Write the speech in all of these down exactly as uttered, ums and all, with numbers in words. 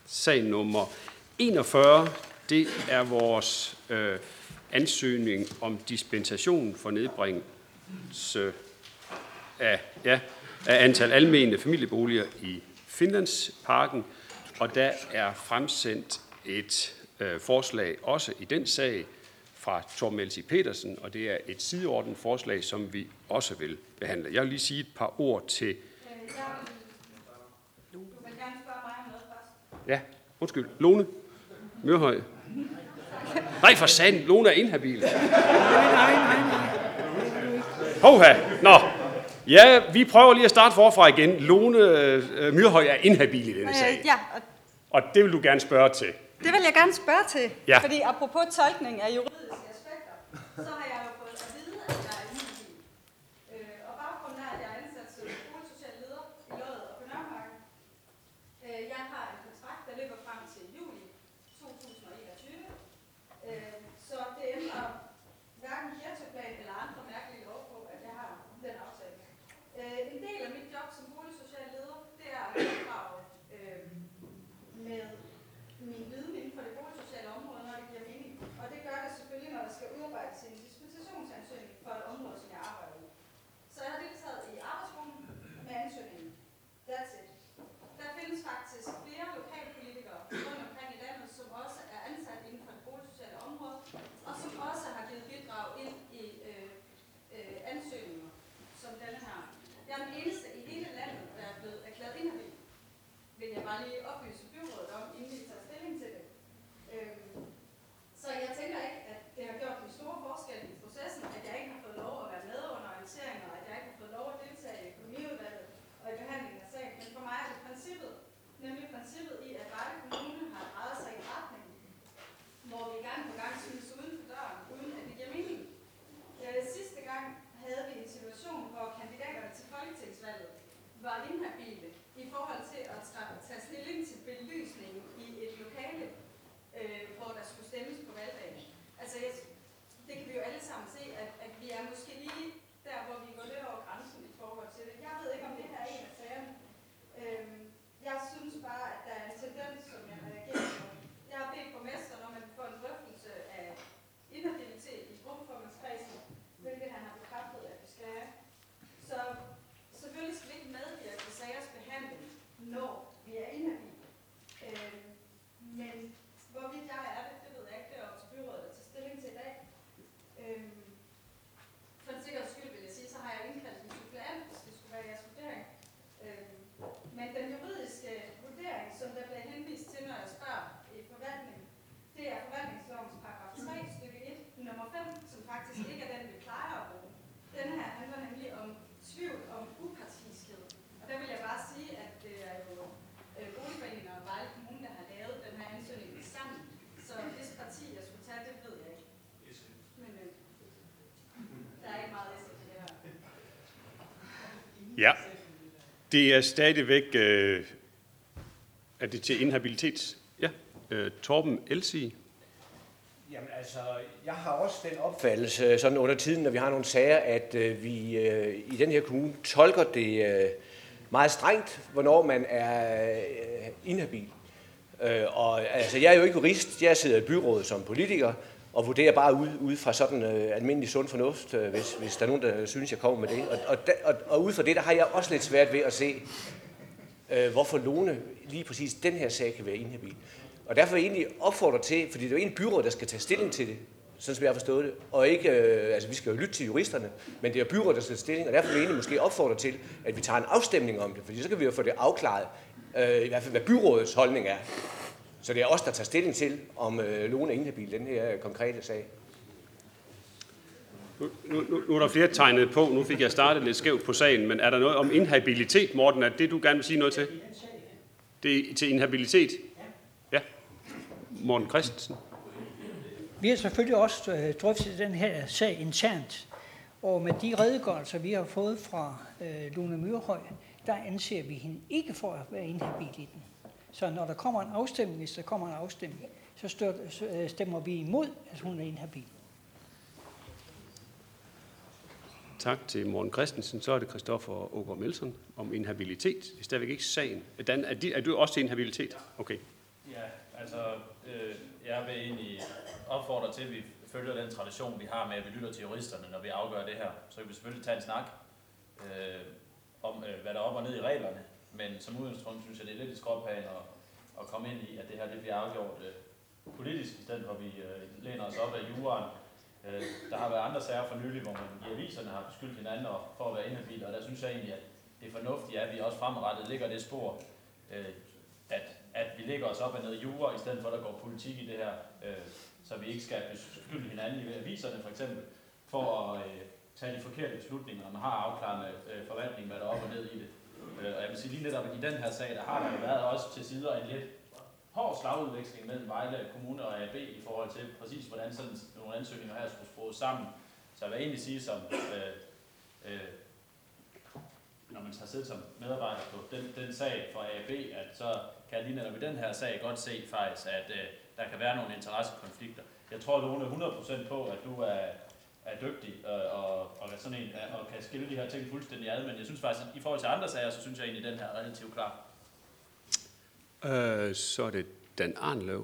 Sag nummer enogfyrre, det er vores øh, ansøgning om dispensation for nedbringelse af, ja, af antal almene familieboliger i Finlandsparken, og der er fremsendt et øh, forslag også i den sag fra Torben Elsie Petersen, og det er et sideordnet forslag, som vi også vil behandle. Jeg vil lige sige et par ord til... Du vil gerne spørge mig om noget først. Ja, undskyld. Lone Mørhøj. Nej, for satan. Lone er inhabil. Nej, nej, nej, nej. Hoha. Nå. Ja, vi prøver lige at starte forfra igen. Lone øh, Mørhøj er inhabil i denne sag. Øh, ja, og Og det vil du gerne spørge til. det vil jeg gerne spørge til. Ja. Fordi apropos tolkning af juridiske aspekter, så har jeg jo fået at vide, at jeg er inhabil. Øh, og baggrunden er, at jeg er ansat som boligsocial leder i Loddet og på Nørremarken. Øh, jeg har en kontrakt, der løber frem til juli to tusind og enogtyve. Øh, så det ændrer hverken kirkeplan eller andre mærkelige lov på, at jeg har den aftale. Øh, en del af mit job som boligsocial leder, det er at bidrage øh, med min viden inden for det boligsociale område, når det giver mening. Og det gør det selvfølgelig, når der skal udarbejdes en dispensationsansøgning for et område, som jeg arbejder i. Så jeg har deltaget i arbejdsgruppen med ansøgningen. That's it. Der findes faktisk flere lokalpolitikere rundt omkring i landet, som også er ansat inden for det boligsociale område, og som også har givet bidrag ind i øh, øh, ansøgninger som denne her. Jeg er den eneste i hele landet, der er blevet erklæret inhabil. Vil jeg bare lige oplyse byrådet om, inden vi tager stilling til det. Øhm, så jeg tænker ikke, at det har gjort den store forskel i processen, at jeg ikke har fået lov at være med under orienteringer, og at jeg ikke har fået lov at deltage i økonomiudvalget og i behandlingen af sagen. Men for mig er det princippet, nemlig princippet i, at Varde Kommune har drejet sig i en retning, hvor vi gang på gang synes uden for døren, uden at det giver mening. Øh, sidste gang havde vi en situation, hvor kandidaterne til folketingsvalget var inhabile i forhold til at tage stilling til belysningen i et lokale, øh, hvor der skulle stemmes på valgdagen. Altså, jeg, det kan vi jo alle sammen se, at, at vi er måske lige der, hvor vi går lidt over grænsen i forhold til det. Jeg ved ikke, om det her er en af sagerne. Øhm, jeg synes bare, at der er en tendens, som jeg reagerer på. Jeg har bedt borgmesteren om at få en drøftelse af inhabilitet i gruppeformandskredsen, hvilket han har bekræftet, at vi skal have. Så selvfølgelig skal vi ikke medvirke til sagers behandling, når vi er inhabile. Øh, men hvorvidt jeg er det, det ved jeg ikke. Det er op til byrådet at tage stilling til i dag. Øh, for en sikkerheds skyld vil jeg sige, så har jeg indkaldt en suppleant, hvis det skulle være jeres vurdering. Øh, men den juridiske vurdering, som der bliver henvist til, når jeg spørger i forvaltningen, det er forvaltningslovens paragraf tre, stykke et, nummer fem, som faktisk ikke er den, vi plejer at bruge. Den her handler nemlig om tvivl om upartiskhed. Og der vil jeg bare sige, at det er jo øh, Boligforeningen og Vejle Kommune, der har lavet den her ansøgning sammen. Så hvis parti, jeg skulle tage, det ved jeg ikke. Men øh, der er ikke meget S F i det her. Ja, det er stadigvæk... Øh, er det til inhabilitet? Ja. Øh, Torben Elsie. Jamen altså, jeg har også den opfattelse, sådan under tiden, når vi har nogle sager, at øh, vi øh, i den her kommune tolker det øh, meget strengt, hvornår man er øh, inhabil. Øh, og altså, jeg er jo ikke jurist, jeg sidder i byrådet som politiker, og vurderer bare ud, ud fra sådan øh, almindelig sund fornuft, øh, hvis, hvis der er nogen, der synes, jeg kommer med det. Og, og, og, og ud fra det, der har jeg også lidt svært ved at se, øh, hvorfor Lone lige præcis den her sag kan være inhabil. Og derfor vil jeg egentlig opfordre til, fordi det er jo en byråd, der skal tage stilling til det, sådan som jeg har forstået det, og ikke, øh, altså vi skal jo lytte til juristerne, men det er byråd, der skal tage stilling, og derfor vil jeg egentlig måske opfordre til, at vi tager en afstemning om det, fordi så kan vi jo få det afklaret, øh, i hvert fald hvad byrådets holdning er. Så det er os, der tager stilling til, om øh, Lone er inhabil, den her konkrete sag. Nu, nu, nu er der flere tegnet på, nu fik jeg startet lidt skævt på sagen, men er der noget om inhabilitet, Morten? Er det, du gerne vil sige noget til? Det er til inhabilitet? Ja. Morten Christensen. Vi har selvfølgelig også øh, drøftet den her sag internt, og med de redegørelser, vi har fået fra øh, Lone Mørhøj, der anser vi hende ikke for at være inhabil i den. Så når der kommer en afstemning, hvis der kommer en afstemning, så, stør, så øh, stemmer vi imod, at hun er inhabil. Tak til Morten Christensen. Så er det Christoffer Aagaard Melson om inhabilitet. Det er stadigvæk ikke sagen. Dan, er, de, er du også til inhabilitet? Okay. Ja, altså, øh, jeg vil egentlig opfordre til, at vi følger den tradition, vi har med, at vi lytter til juristerne, når vi afgør det her. Så kan vi selvfølgelig tage en snak øh, om, øh, hvad der er op og ned i reglerne. Men som udgangspunkt synes jeg, det er lidt et skråplan at, at komme ind i, at det her det bliver afgjort øh, politisk, i stedet for at vi øh, læner os op af juraen. Øh, der har været andre sager for nylig, hvor man i aviserne har beskyldt hinanden for at være inhabile, og der synes jeg egentlig, at det er fornuftigt, at vi også fremadrettet ligger det spor, øh, at, at vi lægger os op af noget jura, i stedet for at der går politik i det her, øh, så vi ikke skal beskylde hinanden i aviserne for eksempel, for at øh, tage de forkerte beslutninger, når man har afklarende øh, forvaltning, hvad der er op og ned i det. Øh, og jeg vil sige lige netop, at i den her sag, der har der været også til sider en lidt hård slagudveksling mellem Vejle Kommune og A B i forhold til præcis, hvordan sådan nogle ansøgninger her skulle skrues sammen. Så jeg vil egentlig sige, som øh, øh, når man har siddet som medarbejder på den, den sag fra A B, at så kan jeg lige netop i den her sag godt se faktisk, at øh, der kan være nogle interessekonflikter. Jeg tror, Lone, hundrede procent på, at du er, er dygtig øh, og, og, sådan en, og kan skille de her ting fuldstændig ad, men jeg synes faktisk, at i forhold til andre sager, så synes jeg egentlig, at den her er relativt klar. Øh, så er det Dan Arnløv.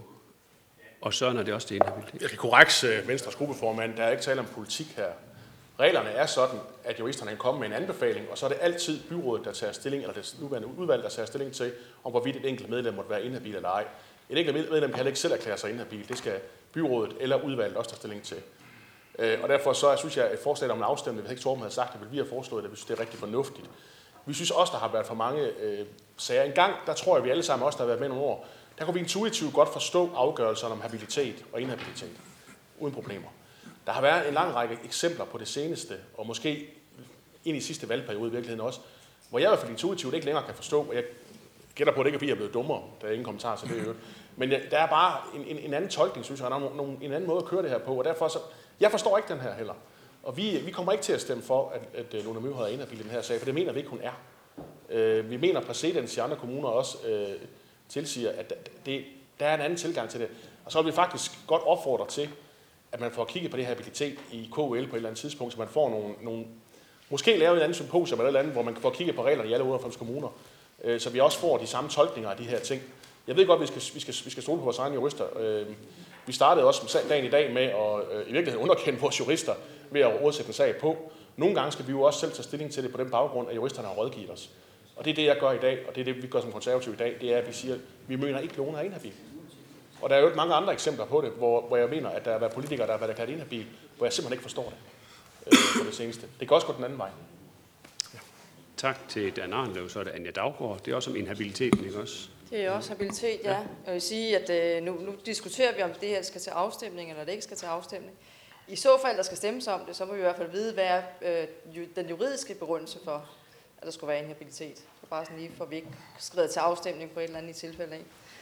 Og så er det også det inhabilitet. Jeg skal korrekse Venstres gruppeformand. Der er ikke tale om politik her. Reglerne er sådan, at juristerne kan komme med en anbefaling, og så er det altid byrådet, der tager stilling, eller det nuværende udvalg, der tager stilling til, om hvorvidt et enkelt medlem måtte være inhabil eller ej. Et enkelt medlem kan heller ikke selv erklære sig inhabil. Det skal byrådet eller udvalget også tage stilling til. Og derfor så synes jeg, at et forslag om en afstemning, hvis ikke Torben havde sagt det, vil vi have foreslået det, vi synes, det er rigtig fornuftigt. Vi synes også, der har været for mange øh, sager. En gang, der tror jeg, vi alle sammen også, der har været med nogle år, der kunne vi intuitivt godt forstå afgørelserne om habilitet og inhabilitet, uden problemer. Der har været en lang række eksempler på det seneste, og måske ind i sidste valgperiode i virkeligheden også, hvor jeg i hvert fald intuitivt ikke længere kan forstå, og jeg gætter på, at det ikke er, fordi jeg er blevet dummere, der er ingen kommentar til det i øvrigt. Men der er bare en, en, en anden tolkning, synes jeg, og der er nogle, en anden måde at køre det her på, og derfor så, jeg forstår ikke den her heller. Og vi, vi kommer ikke til at stemme for, at, at Lone Myrhøj er inhabil i den her sag, for det mener vi ikke, hun er. Øh, vi mener, præcedens i andre kommuner også øh, tilsiger, at det, der er en anden tilgang til det. Og så vil vi faktisk godt opfordre til, at man får kigget på det her habilitet i K L på et eller andet tidspunkt, så man får nogle, nogle måske lave en anden symposium eller et eller andet, hvor man får kigget på reglerne i alle otteoghalvfems kommuner, øh, så vi også får de samme tolkninger af de her ting. Jeg ved godt, at vi skal, vi skal, vi skal stole på vores egne jurister. Øh, vi startede også dagen i dag med at øh, i virkeligheden underkende vores jurister ved at rådsætte en sag på. Nogle gange skal vi jo også selv tage stilling til det på den baggrund, at juristerne har rådgivet os. Og det er det, jeg gør i dag, og det er det, vi gør som konservative i dag, det er, at vi siger, at vi mener ikke, at Lone er inhabil. Og der er jo mange andre eksempler på det, hvor, hvor jeg mener, at der har været politikere, der har været erklæret inhabil, hvor jeg simpelthen ikke forstår det øh, på det seneste. Det kan også gå den anden vej. Ja. Tak til Dan Arnløv, så er det Anja Daugaard. Det er også om inhabiliteten, ikke også? Det er også habilitet, ja. Jeg vil sige, at øh, nu, nu diskuterer vi, om det her skal til afstemning, eller det ikke skal til afstemning. I så fald, der skal stemmes om det, så må vi i hvert fald vide, hvad er øh, den juridiske begrundelse for, at der skulle være inhabilitet. Så bare sådan lige, for vi ikke skrider til afstemning på et eller andet i tilfælde af.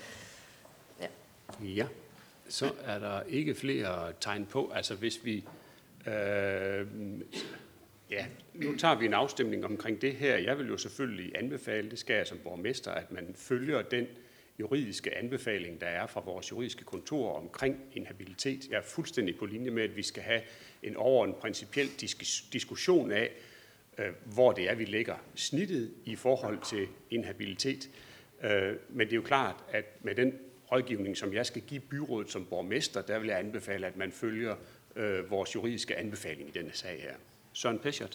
Ja. Ja, så er der ikke flere tegn på. Altså hvis vi... Øh, ja, nu tager vi en afstemning omkring det her. Jeg vil jo selvfølgelig anbefale, det skal jeg som borgmester, at man følger den juridiske anbefaling, der er fra vores juridiske kontor omkring inhabilitet. Jeg er fuldstændig på linje med, at vi skal have en over en principiel disk- diskussion af, øh, hvor det er, vi lægger snittet i forhold til inhabilitet. Øh, men det er jo klart, at med den rådgivning, som jeg skal give byrådet som borgmester, der vil jeg anbefale, at man følger øh, vores juridiske anbefaling i denne sag her. Søren Peschert.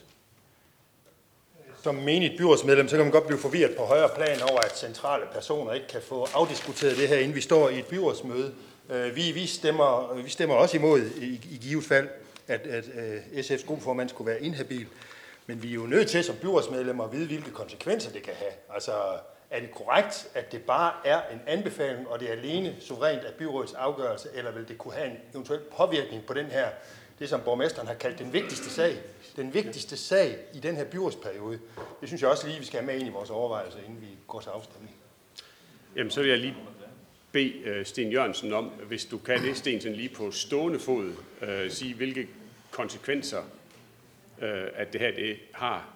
Som menigt byrådsmedlem, så kan man godt blive forvirret på højere plan over, at centrale personer ikke kan få afdiskuteret det her, inden vi står i et byrådsmøde. Vi, vi, stemmer, vi stemmer også imod i, i givet fald, at, at S F's gruppeformand skulle være inhabil. Men vi er jo nødt til som byrådsmedlemmer at vide, hvilke konsekvenser det kan have. Altså, er det korrekt, at det bare er en anbefaling, og det er alene suverænt af byrådets afgørelse, eller vil det kunne have en eventuel påvirkning på den her, det som borgmesteren har kaldt den vigtigste sag, den vigtigste sag i den her byrådsperiode? Det synes jeg også lige, vi skal have med ind i vores overvejelser, inden vi går til afstemning. Jamen, så vil jeg lige bede Sten Jørgensen om, hvis du kan det, Sten, lige på stående fod, øh, sige, hvilke konsekvenser øh, at det her det har.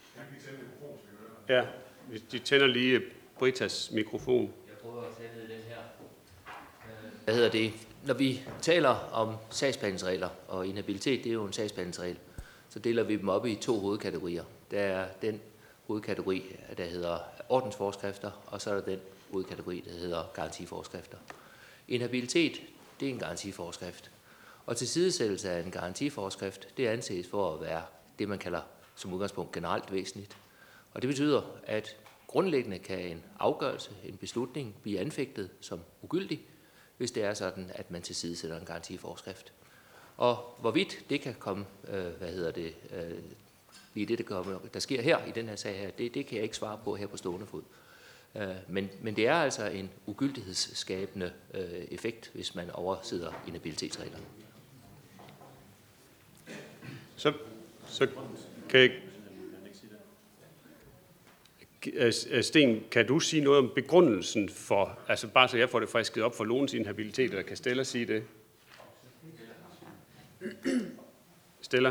Ja, de tænder lige Britas mikrofon. Jeg prøver at tænde den her. Hvad hedder det? Når vi taler om sagsbehandlingsregler og inhabilitet, det er jo en sagsbehandlingsregel, så deler vi dem op i to hovedkategorier. Der er den hovedkategori, der hedder ordensforskrifter, og så er der den hovedkategori, der hedder garantiforskrifter. Inhabilitet, det er en garantiforskrift. Og tilsidesættelse af en garantiforskrift, det anses for at være det, man kalder som udgangspunkt generelt væsentligt. Og det betyder, at grundlæggende kan en afgørelse, en beslutning, blive anfægtet som ugyldig, hvis det er sådan, at man tilsidesætter en garantiforskrift. Og hvorvidt det kan komme, øh, hvad hedder det, øh, lige det, der, kommer, der sker her i den her sag her, det, det kan jeg ikke svare på her på stående fod. Øh, men, men det er altså en ugyldighedsskabende øh, effekt, hvis man oversider inhabilitetsreglerne. Så, så kan jeg... Sten, kan du sige noget om begrundelsen for, altså bare så jeg får det frisket op for Lones inhabilitet, eller kan Stella sige det? Stella?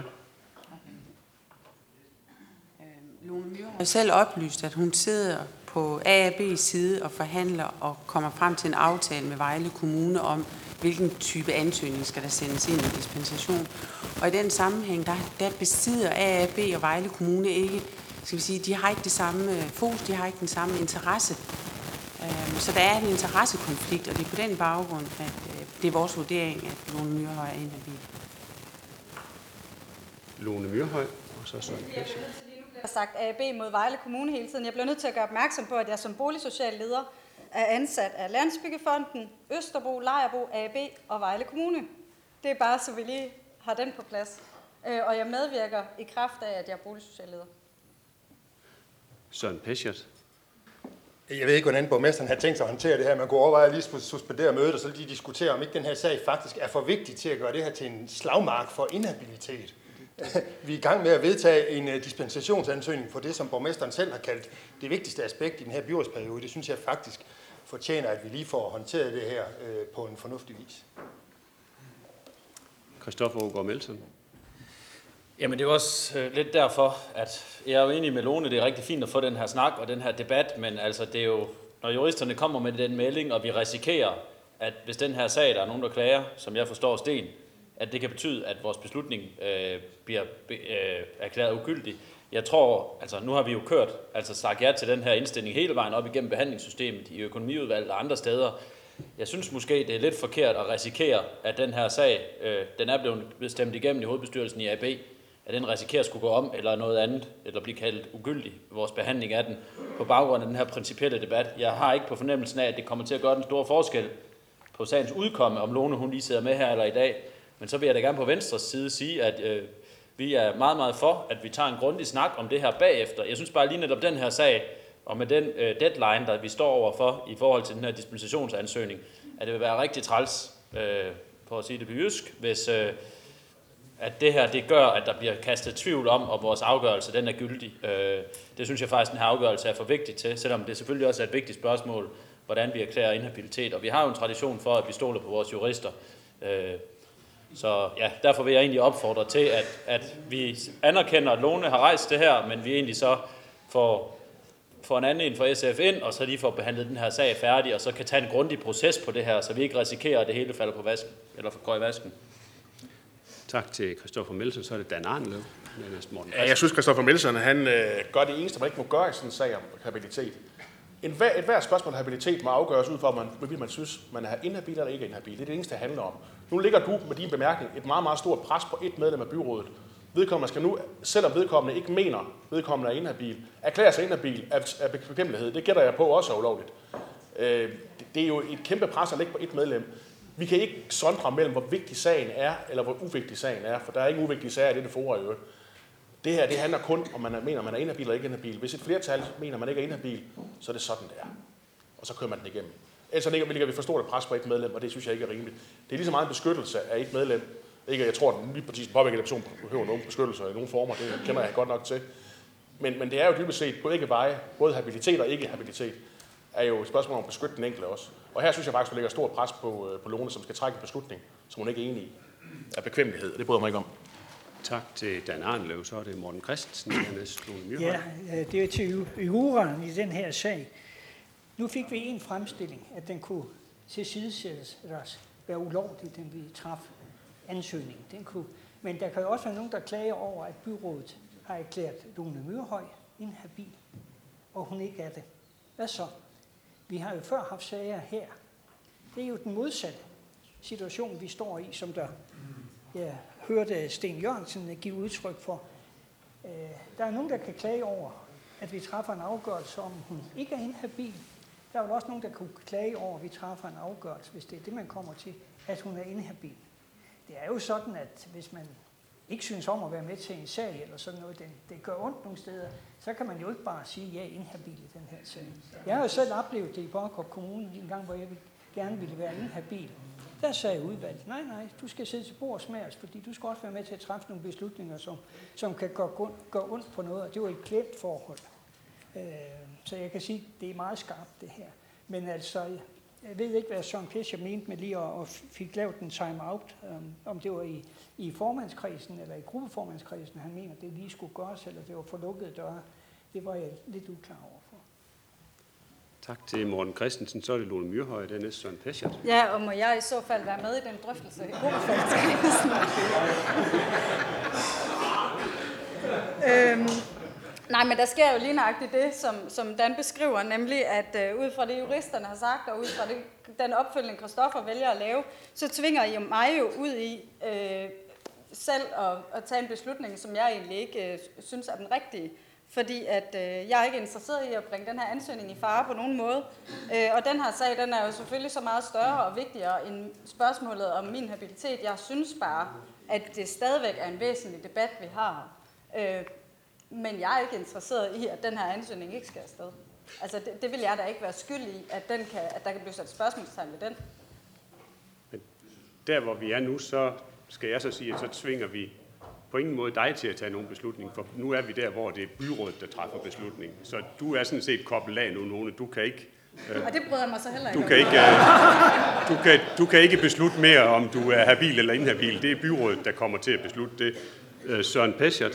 Lone Myhre har selv oplyst, at hun sidder på A og B's side og forhandler og kommer frem til en aftale med Vejle Kommune om, hvilken type ansøgning skal der sendes ind i dispensation. Og i den sammenhæng, der, der besidder A og B og Vejle Kommune ikke, skal vi sige, de har ikke det samme fokus, de har ikke den samme interesse. Så der er en interessekonflikt, og det er på den baggrund, at det er vores vurdering, at Lone Myrhøj er inhabil. Lone Myrhøj, og så sådan. Jeg har sagt A og B mod Vejle Kommune hele tiden. Jeg bliver nødt til at gøre opmærksom på, at jeg som boligsocial leder er ansat af Landsbyggefonden, Østerbro, Lejerbo, A og B og Vejle Kommune. Det er bare, så vi lige har den på plads. Og jeg medvirker i kraft af, at jeg er boligsocial leder. Søren Peschert. Jeg ved ikke, hvordan borgmesteren har tænkt sig at håndtere det her. Man kunne overveje at lige suspendere mødet, og så lige diskutere, om ikke den her sag faktisk er for vigtig til at gøre det her til en slagmark for inhabilitet. Vi er i gang med at vedtage en dispensationsansøgning for det, som borgmesteren selv har kaldt det vigtigste aspekt i den her byrådsperiode. Det synes jeg faktisk fortjener, at vi lige får håndteret det her på en fornuftig vis. Christoffer Aagaard Melson. Jamen det er også øh, lidt derfor, at jeg er jo enig med Lone, det er rigtig fint at få den her snak og den her debat, men altså det er jo, når juristerne kommer med den melding, og vi risikerer, at hvis den her sag, der er nogen, der klager, som jeg forstår Sten, at det kan betyde, at vores beslutning øh, bliver øh, erklæret ugyldig. Jeg tror, altså nu har vi jo kørt, altså sagt ja til den her indstilling hele vejen op igennem behandlingssystemet i økonomiudvalget og andre steder. Jeg synes måske, det er lidt forkert at risikere, at den her sag, øh, den er blevet stemt igennem i hovedbestyrelsen i A B, at den risikerer at skulle gå om, eller noget andet, eller blive kaldt ugyldig, vores behandling af den, på baggrund af den her principielle debat. Jeg har ikke på fornemmelsen af, at det kommer til at gøre den store forskel på sagens udkomme, om Lone hun lige sidder med her eller i dag. Men så vil jeg da gerne på Venstres side sige, at øh, vi er meget, meget for, at vi tager en grundig snak om det her bagefter. Jeg synes bare lige netop den her sag, og med den øh, deadline, der vi står overfor i forhold til den her dispensationsansøgning, at det vil være rigtig træls, øh, for at sige det på jysk, hvis øh, at det her det gør, at der bliver kastet tvivl om, og vores afgørelse den er gyldig. Øh, det synes jeg faktisk, den her afgørelse er for vigtig til, selvom det selvfølgelig også er et vigtigt spørgsmål, hvordan vi erklærer inhabilitet. Og vi har jo en tradition for, at vi stoler på vores jurister. Øh, så ja, derfor vil jeg egentlig opfordre til, at, at vi anerkender, at Lone har rejst det her, men vi egentlig så får, får en anden en for S F ind, og så lige får behandlet den her sag færdig, og så kan tage en grundig proces på det her, så vi ikke risikerer, at det hele falder på vasken, eller går i vasken. Tak til Christoffer Melson. Så er det Dan Arnløv. Ja, jeg synes, Christoffer Melson han, øh, gør det eneste, man ikke må gøre i sådan en sag om habilitet. En hver, et hvert spørgsmål om habilitet må afgøres ud fra, man, hvorvidt man synes, man er inhabil eller ikke inhabil. Det er det eneste, det handler om. Nu ligger du med din bemærkning et meget, meget stort pres på et medlem af byrådet. Vedkommende skal nu, selvom vedkommende ikke mener, vedkommende er inhabil, erklære sig inhabil af, af bekvemmelighed. Det gætter jeg på også er ulovligt. Øh, det, det er jo et kæmpe pres at lægge på et medlem. Vi kan ikke sondre mellem, hvor vigtig sagen er, eller hvor uvigtig sagen er, for der er ikke uvigtige sager i dette forum i øvrigt. Det her, det handler kun om, man mener, man er inhabil eller ikke inhabil. Hvis et flertal mener, man ikke er inhabil, så er det sådan, det er. Og så kører man den igennem. Ellers ligger vi for stort et pres på et medlem, og det synes jeg ikke er rimeligt. Det er lige så meget en beskyttelse af et medlem. Ikke, jeg tror, at den lige præcis påvirkede person behøver nogen beskyttelse i nogle former. Det kender jeg godt nok til. Men, men det er jo dybest set på begge veje, både habilitet og ikke-habilitet, er jo et spørgsmål om at beskytte den enkelte også. Og her synes jeg faktisk, at der ligger stort pres på, på Lone, som skal trække en beslutning, som hun ikke er enig i, af bekvemmelighed. Det bryder mig ikke om. Tak til Dan Arnløv. Så er det Morten Christensen. Ja, det er til juraen i den her sag. Nu fik vi en fremstilling, at den kunne tilsidesættes, eller være ulovlig, den vi traf ansøgning. Den kunne, men der kan jo også være nogen, der klager over, at byrådet har erklæret Lone Myrhøj inhabil, og hun ikke er det. Hvad så? Vi har jo før haft sager her. Det er jo den modsatte situation, vi står i, som der jeg hørte Sten Jørgensen give udtryk for. Der er nogen, der kan klage over, at vi træffer en afgørelse, om hun ikke er inhabil. Der er jo også nogen, der kunne klage over, at vi træffer en afgørelse, hvis det er det, man kommer til, at hun er inhabil. Det er jo sådan, at hvis man ikke synes om at være med til en sag eller sådan noget, det, det gør ondt nogle steder, så kan man jo ikke bare sige, at jeg er inhabil i den her sag. Jeg har jo selv oplevet det i Borgård Kommune en gang, hvor jeg gerne ville være inhabil. Der sagde udvalget, nej, nej, du skal sidde til bords med os, fordi du skal også være med til at træffe nogle beslutninger, som, som kan gøre, gøre ondt på noget, og det var et klemt forhold. Øh, så jeg kan sige, at det er meget skarpt, det her. Men altså, jeg ved ikke, hvad Søren Pescher mente med lige at, at fik lavet en time-out, um, om det var i, i formandskredsen eller i gruppeformandskredsen, han mener, det lige skulle gøres, eller det var for lukkede døre. Det var jeg lidt uklar over for. Tak til Morten Christensen. Så er det Lone Myrhøj, det er næste Søren Pescher. Ja, og må jeg i så fald være med i den drøftelse i gruppeformandskredsen? øhm, nej, men der sker jo lige nøjagtigt det, som, som Dan beskriver, nemlig at øh, ud fra det, juristerne har sagt, og ud fra det, den opfølgning, Christoffer vælger at lave, så tvinger I mig jo ud i øh, selv at, at tage en beslutning, som jeg egentlig ikke øh, synes er den rigtige. Fordi at øh, jeg er ikke interesseret i at bringe den her ansøgning i fare på nogen måde. Øh, og den her sag, den er jo selvfølgelig så meget større og vigtigere end spørgsmålet om min habilitet. Jeg synes bare, at det stadigvæk er en væsentlig debat, vi har. Øh, men jeg er ikke interesseret i, at den her ansøgning ikke skal afsted. Altså det, det vil jeg da ikke være skyld i, at, den kan, at der kan blive sat spørgsmålstegn ved den. Men der, hvor vi er nu, så skal jeg så sige, at så tvinger vi på ingen måde dig til at tage nogen beslutning, for nu er vi der, hvor det er byrådet, der træffer beslutning. Så du er sådan set koblet af nu, Lone. Du kan ikke... Øh, og det bryder jeg mig så heller ikke du om. kan ikke, øh, du, kan, du kan ikke beslutte mere, om du er habil eller inhabil. Det er byrådet, der kommer til at beslutte det. Øh, Søren Pescher.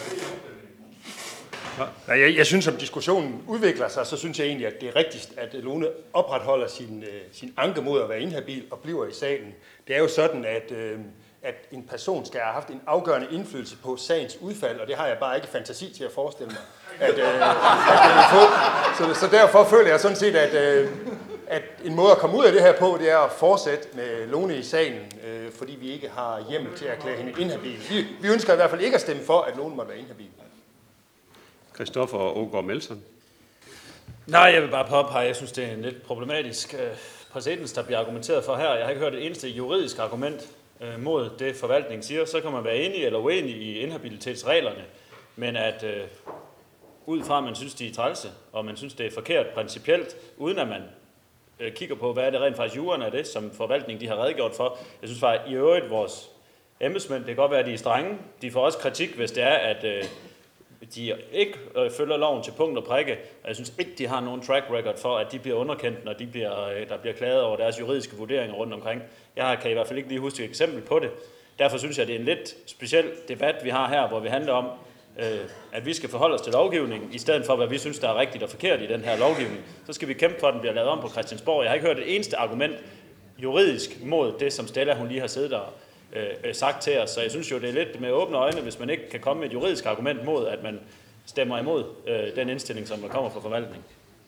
Ja, jeg, jeg synes, om diskussionen udvikler sig, så synes jeg egentlig, at det er rigtigst, at Lone opretholder sin, øh, sin anke mod at være inhabil og bliver i salen. Det er jo sådan, at... Øh, at en person skal have haft en afgørende indflydelse på sagens udfald, og det har jeg bare ikke fantasi til at forestille mig, at, øh, at få. Så, så derfor føler jeg sådan set, at, øh, at en måde at komme ud af det her på, det er at fortsætte med Lone i salen, øh, fordi vi ikke har hjemmel til at erklære hende inhabil. Vi, vi ønsker i hvert fald ikke at stemme for, at Lone må være inhabil. Christoffer Aagaard Melson. Nej, jeg vil bare påpege, jeg synes, det er en lidt problematisk øh, præcedens, der bliver argumenteret for her. Jeg har ikke hørt et eneste juridisk argument mod det forvaltningen siger, så kan man være enig eller uenig i inhabilitetsreglerne, men at øh, ud fra, at man synes, de er trælse, og man synes, det er forkert principielt, uden at man øh, kigger på, hvad er det rent faktisk juraen af det, som forvaltningen de har redegjort for. Jeg synes faktisk, i øvrigt, vores embedsmænd, det kan godt være, at de er strenge. De får også kritik, hvis det er, at øh, de ikke øh, følger loven til punkt og prikke. Og jeg synes ikke, de har nogen track record for, at de bliver underkendt, når de bliver, øh, der bliver klaget over deres juridiske vurderinger rundt omkring. Jeg kan i hvert fald ikke lige huske et eksempel på det. Derfor synes jeg, det er en lidt speciel debat, vi har her, hvor vi handler om, øh, at vi skal forholde os til lovgivningen, i stedet for, hvad vi synes, der er rigtigt og forkert i den her lovgivning. Så skal vi kæmpe for, at den bliver lavet om på Christiansborg. Jeg har ikke hørt et eneste argument juridisk mod det, som Stella hun lige har siddet og øh, sagt til os. Så jeg synes jo, det er lidt med åbne øjne, hvis man ikke kan komme med et juridisk argument mod, at man stemmer imod øh, den indstilling, som der kommer fra forvaltningen.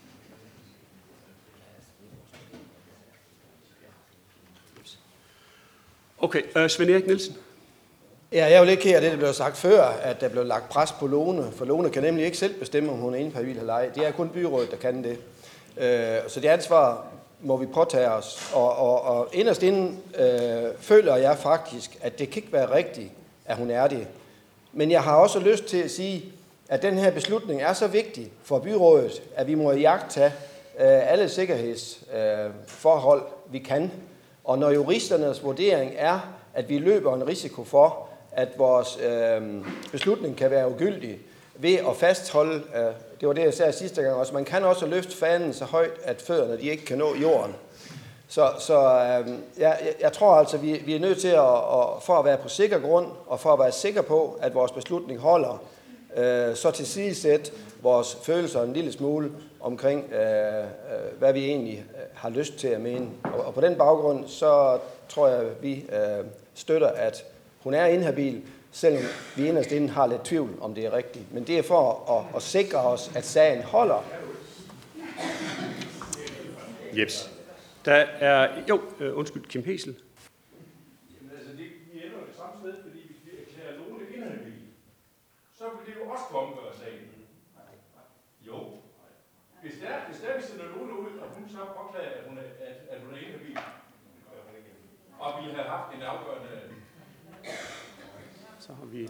Okay, uh, Svend Erik Nielsen. Ja, jeg vil ikke her det, der blev sagt før, at der blev lagt pres på Lone, for Lone kan nemlig ikke selv bestemme, om hun er inhabil eller ej. Det er kun byrådet, der kan det. Øh, så det ansvar må vi påtage os. Og, og, og inderst inden øh, føler jeg faktisk, at det kan ikke være rigtigt, at hun er det. Men jeg har også lyst til at sige, at den her beslutning er så vigtig for byrådet, at vi må iagttage øh, alle sikkerhedsforhold, øh, vi kan. Og når juristernes vurdering er, at vi løber en risiko for, at vores øh, beslutning kan være ugyldig ved at fastholde, øh, det var det, jeg sagde sidste gang også, man kan også løfte fanen så højt, at fødderne de ikke kan nå jorden. Så, så øh, jeg, jeg tror altså, vi, vi er nødt til, at, at, for at være på sikker grund, og for at være sikker på, at vores beslutning holder, øh, så tilsidesætte vores følelser en lille smule omkring, øh, øh, hvad vi egentlig har lyst til at mene. Og, og på den baggrund, så tror jeg, at vi øh, støtter, at hun er inhabil, selvom vi inderst inden har lidt tvivl, om det er rigtigt. Men det er for at, at sikre os, at sagen holder. Jeps. Der er... Jo, øh, undskyld, Kim Hesel. Jamen altså, det, vi ender jo det samme sted, fordi hvis vi erklærer Lone inhabil, så vil det jo også kunne omgøre sagen. Jo. Hvis der, hvis der vi sender Lone ud, og hun så påklager, at hun er, at, at hun er inhabil, og ville have haft en afgørende... Så har vi...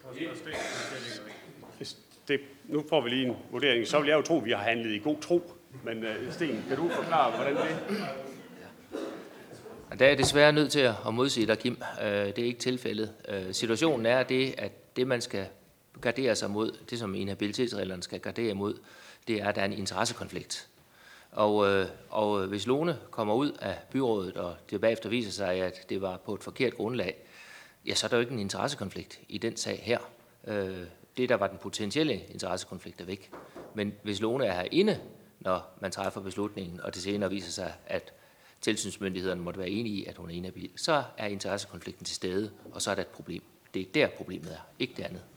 Hvis det, nu får vi lige en vurdering. Så vil jeg jo tro, at vi har handlet i god tro. Men uh, Sten, kan du forklare, hvordan det er? Der er jeg desværre nødt til at modsige dig, Kim. Det er ikke tilfældet. Situationen er det, at det, man skal gardere sig mod, det som inhabilitetsreglerne skal gardere mod, det er, at der er en interessekonflikt. Og, og hvis Lone kommer ud af byrådet, og det bagefter viser sig, at det var på et forkert grundlag, ja, så er der jo ikke en interessekonflikt i den sag her. Det, der var den potentielle interessekonflikt, er væk. Men hvis Lone er herinde, når man træffer beslutningen, og det senere viser sig, at tilsynsmyndighederne måtte være enige i, at hun er inhabil, så er interessekonflikten til stede, og så er der et problem. Det er der, problemet er, ikke det andet.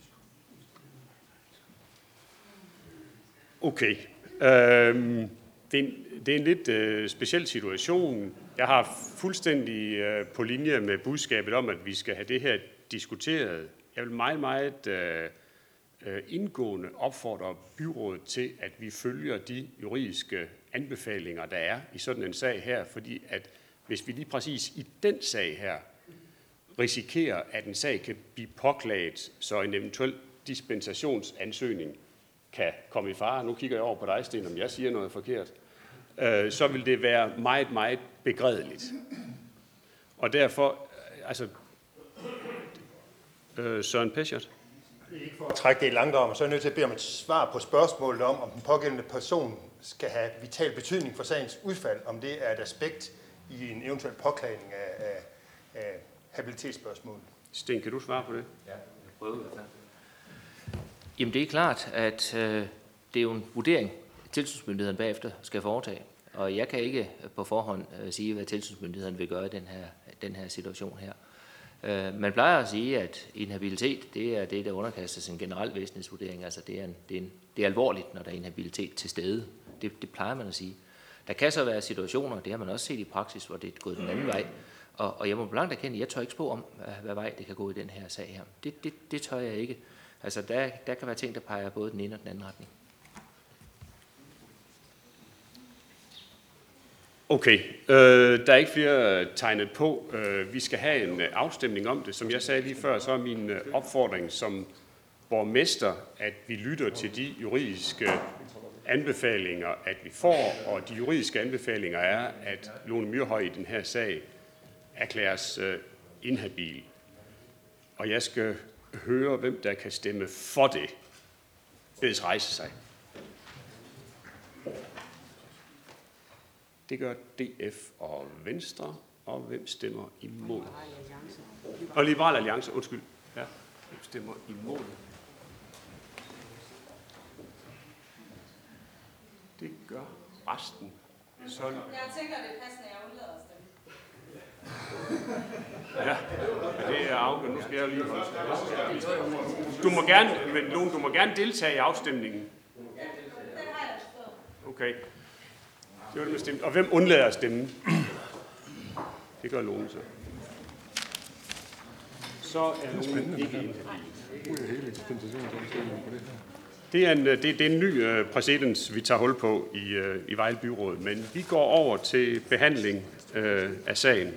Okay. Øhm, det, er en, det er en lidt øh, speciel situation. Jeg har fuldstændig øh, på linje med budskabet om, at vi skal have det her diskuteret. Jeg vil meget, meget øh, indgående opfordre byrådet til, at vi følger de juridiske anbefalinger, der er i sådan en sag her, fordi at hvis vi lige præcis i den sag her risikerer, at en sag kan blive påklaget, så en eventuel dispensationsansøgning kan komme i fare. Nu kigger jeg over på dig, Sten, om jeg siger noget forkert. Øh, så vil det være meget, meget begrædeligt. Og derfor, altså, øh, Søren Peschert. Ikke for at trække det i langdrag, så er jeg nødt til at bede om et svar på spørgsmålet om, om den pågældende person skal have vital betydning for sagens udfald, om det er et aspekt i en eventuel påklagning af, af, af habilitetsspørgsmålet. Sten, kan du svare på det? Ja, jeg prøver i hvert fald. Jamen det er klart, at øh, det er jo en vurdering, tilsynsmyndigheden bagefter skal foretage. Og jeg kan ikke på forhånd øh, sige, hvad tilsynsmyndigheden vil gøre i den her, den her situation her. Øh, man plejer at sige, at inhabilitet, det er det, der underkastes en generel væsentlighedsvurdering. Altså det er, en, det, er en, det er alvorligt, når der er inhabilitet til stede. Det, det plejer man at sige. Der kan så være situationer, det har man også set i praksis, hvor det er gået den anden vej. Og, og jeg må blankt erkende, jeg tør ikke spå om, hvad vej det kan gå i den her sag her. Det, det, det tør jeg ikke. Altså der, der kan være ting, der peger både den ene og den anden retning. Okay, øh, der er ikke flere tegnet på. Øh, vi skal have en afstemning om det. Som jeg sagde lige før, så er min opfordring som borgmester, at vi lytter til de juridiske anbefalinger, at vi får, og de juridiske anbefalinger er, at Lone Myrhøj i den her sag erklæres øh, inhabil. Og jeg skal høre, hvem der kan stemme for det. Bedes rejse sig. Det gør D F og Venstre, og hvem stemmer imod? Og Liberal Alliance, undskyld. Ja, hvem stemmer imod? Det gør resten. Så... Jeg tænker, det er passende, at jeg undlader at stemme. Ja, det er afgørende. Nu skal jeg lige holde. Du må gerne, men Lone, du må gerne deltage i afstemningen. Ja, den har jeg forstået. Okay. Det var det bestemt. Og hvem undlader at stemme? Det gør Lone så. Så er Lone ikke inhabil. Det er en, det, det er en ny uh, præcedens, vi tager hul på i, uh, i Vejle Byråd, men vi går over til behandling uh, af sagen.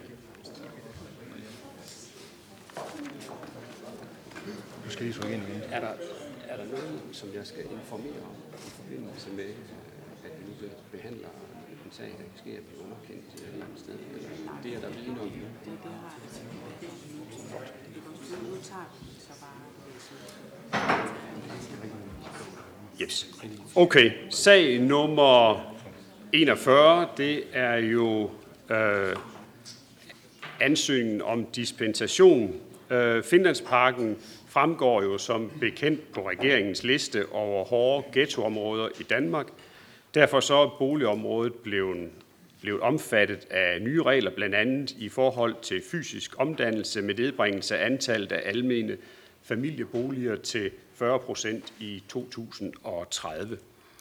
Du skal lige trykke ind igen. Er der, er der noget, som jeg skal informere om i forbindelse med, at vi nu behandler en sag, der kan ske at blive underkendt et eller andet sted? Eller det er der viden om? Yes. Okay, sag nummer enogfyrre, det er jo øh, ansøgningen om dispensation. Øh, Finlandsparken fremgår jo som bekendt på regeringens liste over hårde ghettoområder i Danmark. Derfor så er boligområdet blevet, blevet omfattet af nye regler, blandt andet i forhold til fysisk omdannelse med nedbringelse af antallet af almene familieboliger til fyrre procent i to tusind og tredive.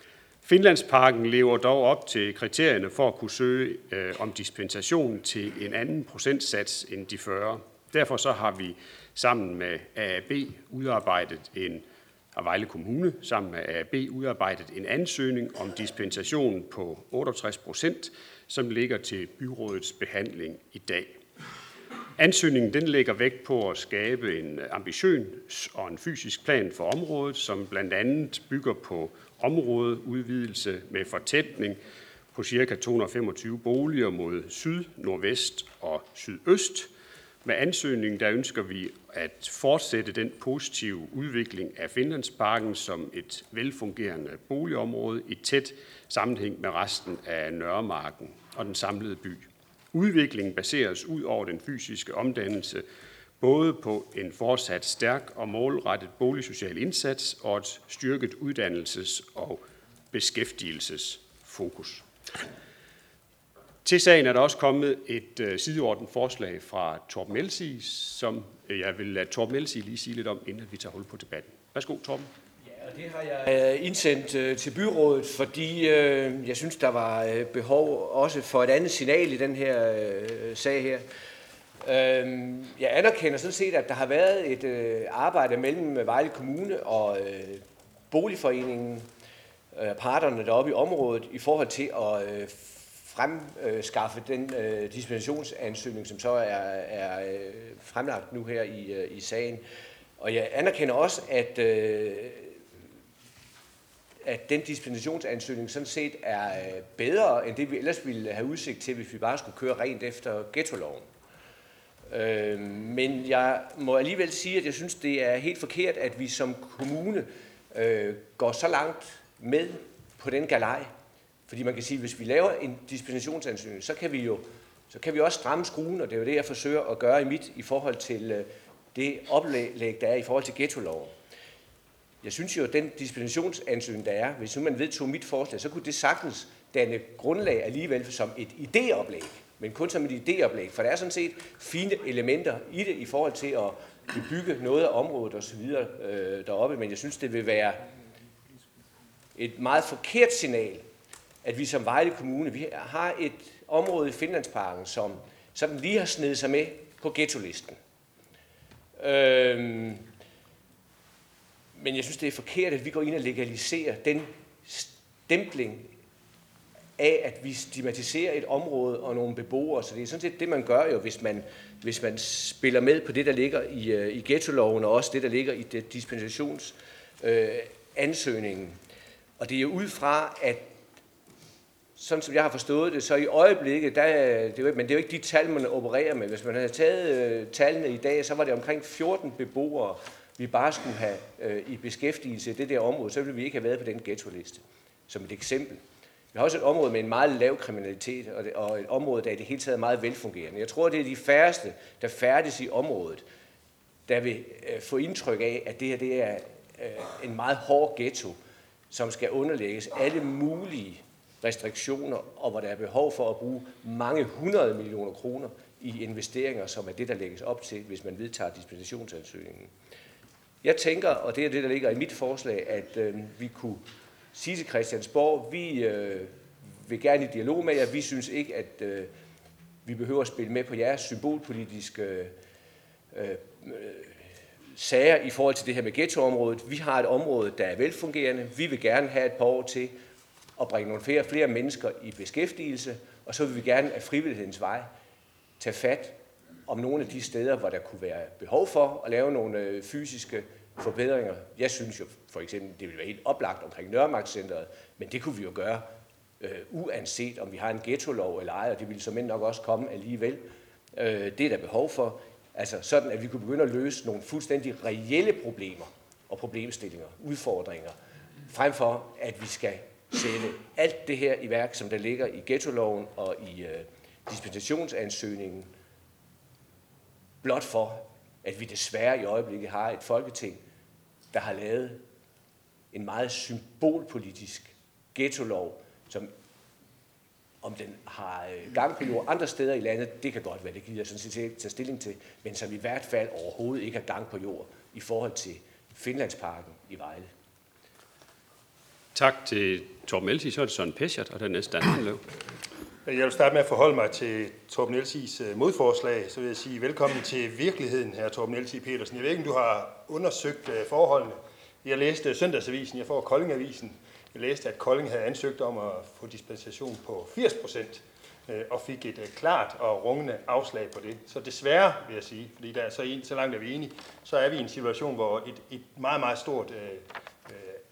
Finlandsparken lever dog op til kriterierne for at kunne søge øh, om dispensation til en anden procentsats end de fyrre. Derfor så har vi sammen med A A B udarbejdet en, og Vejle Kommune sammen med A A B udarbejdet en ansøgning om dispensation på otteogtres procent, som ligger til byrådets behandling i dag. Ansøgningen den lægger vægt på at skabe en ambitiøs og en fysisk plan for området, som blandt andet bygger på områdeudvidelse med fortætning på ca. to hundrede og femogtyve boliger mod syd, nordvest og sydøst. Med ansøgningen der ønsker vi at fortsætte den positive udvikling af Finlandsparken som et velfungerende boligområde i tæt sammenhæng med resten af Nørremarken og den samlede by. Udviklingen baseres ud over den fysiske omdannelse både på en fortsat stærk og målrettet boligsocial indsats og et styrket uddannelses- og beskæftigelsesfokus. Til sagen er der også kommet et uh, sideordnet forslag fra Torben Elsig, som jeg vil lade Torben Elsig lige sige lidt om, inden vi tager hul på debatten. Værsgo, Torben. Ja, og det har jeg indsendt uh, til byrådet, fordi uh, jeg synes, der var uh, behov også for et andet signal i den her uh, sag her. Uh, jeg anerkender sådan set, at der har været et uh, arbejde mellem Vejle Kommune og uh, Boligforeningen, uh, parterne deroppe i området, i forhold til at uh, fremskaffe den øh, dispensationsansøgning, som så er, er øh, fremlagt nu her i, øh, i sagen. Og jeg anerkender også, at, øh, at den dispensationsansøgning sådan set er øh, bedre, end det vi ellers ville have udsigt til, hvis vi bare skulle køre rent efter ghettoloven. Øh, men jeg må alligevel sige, at jeg synes, det er helt forkert, at vi som kommune øh, går så langt med på den galej. Fordi man kan sige, at hvis vi laver en dispensationsansøgning, så kan vi jo så kan vi også stramme skruen, og det er jo det, jeg forsøger at gøre i mit i forhold til det oplæg, der er i forhold til ghettoloven. Jeg synes jo, at den dispensationsansøgning, der er, hvis nu man vedtog mit forslag, så kunne det sagtens danne grundlag alligevel som et idéoplæg, men kun som et idéoplæg, for der er sådan set fine elementer i det i forhold til at bebygge noget af området osv. Øh, deroppe, men jeg synes, det vil være et meget forkert signal, at vi som Vejle Kommune, vi har et område i Finlandsparken, som sådan lige har snedet sig med på ghettolisten. Øhm, men jeg synes, det er forkert, at vi går ind og legaliserer den stempling af, at vi stigmatiserer et område og nogle beboere. Så det er sådan set det, man gør jo, hvis man, hvis man spiller med på det, der ligger i, i ghettoloven, og også det, der ligger i det dispensationsansøgningen. Øh, og det er jo ud fra, at sådan som jeg har forstået det, så i øjeblikket, der, det er jo, men det er jo ikke de tal, man opererer med. Hvis man havde taget øh, tallene i dag, så var det omkring fjorten beboere, vi bare skulle have øh, i beskæftigelse i det der område, så ville vi ikke have været på den ghettoliste, som et eksempel. Vi har også et område med en meget lav kriminalitet, og, det, og et område, der i det hele taget er meget velfungerende. Jeg tror, det er de færreste, der færdes i området, der vil øh, få indtryk af, at det her det er øh, en meget hård ghetto, som skal underlægges alle mulige restriktioner, og hvor der er behov for at bruge mange hundrede millioner kroner i investeringer, som er det, der lægges op til, hvis man vedtager dispensationsansøgningen. Jeg tænker, og det er det, der ligger i mit forslag, at øh, vi kunne sige til Christiansborg, vi øh, vil gerne i dialog med jer, vi synes ikke, at øh, vi behøver at spille med på jeres symbolpolitiske øh, øh, sager i forhold til det her med ghettoområdet. Vi har et område, der er velfungerende, vi vil gerne have et par år til at bringe nogle flere, flere mennesker i beskæftigelse, og så vil vi gerne af frivillighedens vej tage fat om nogle af de steder, hvor der kunne være behov for at lave nogle fysiske forbedringer. Jeg synes jo for eksempel, det ville være helt oplagt omkring Nørremarkscenteret, men det kunne vi jo gøre øh, uanset om vi har en ghettolov eller ej, og det ville så nok også komme alligevel. Øh, det er der behov for. Altså sådan, at vi kunne begynde at løse nogle fuldstændig reelle problemer og problemstillinger, udfordringer, frem for at vi skal sætte alt det her i værk, som der ligger i ghettoloven og i øh, dispensationsansøgningen, blot for, at vi desværre i øjeblikket har et Folketing, der har lavet en meget symbolpolitisk ghettolov, som om den har gang på jord andre steder i landet, det kan godt være, det giver jeg sådan set ikke tage stilling til, men som i hvert fald overhovedet ikke har gang på jord i forhold til Finlandsparken i Vejle. Tak til Torben Elsi, så er det Søren Peschert, og den næste Dan Arnlev. Jeg vil starte med at forholde mig til Torben Elsis modforslag, så vil jeg sige velkommen til virkeligheden, her Torben Elsi Petersen. Jeg ved ikke, om du har undersøgt forholdene. Jeg læste Søndagsavisen, jeg får Koldingavisen. Jeg læste, at Kolding havde ansøgt om at få dispensation på firs procent, og fik et klart og rungende afslag på det. Så desværre, vil jeg sige, fordi der er så, en, så langt er vi enige, så er vi i en situation, hvor et, et meget, meget stort øh, øh,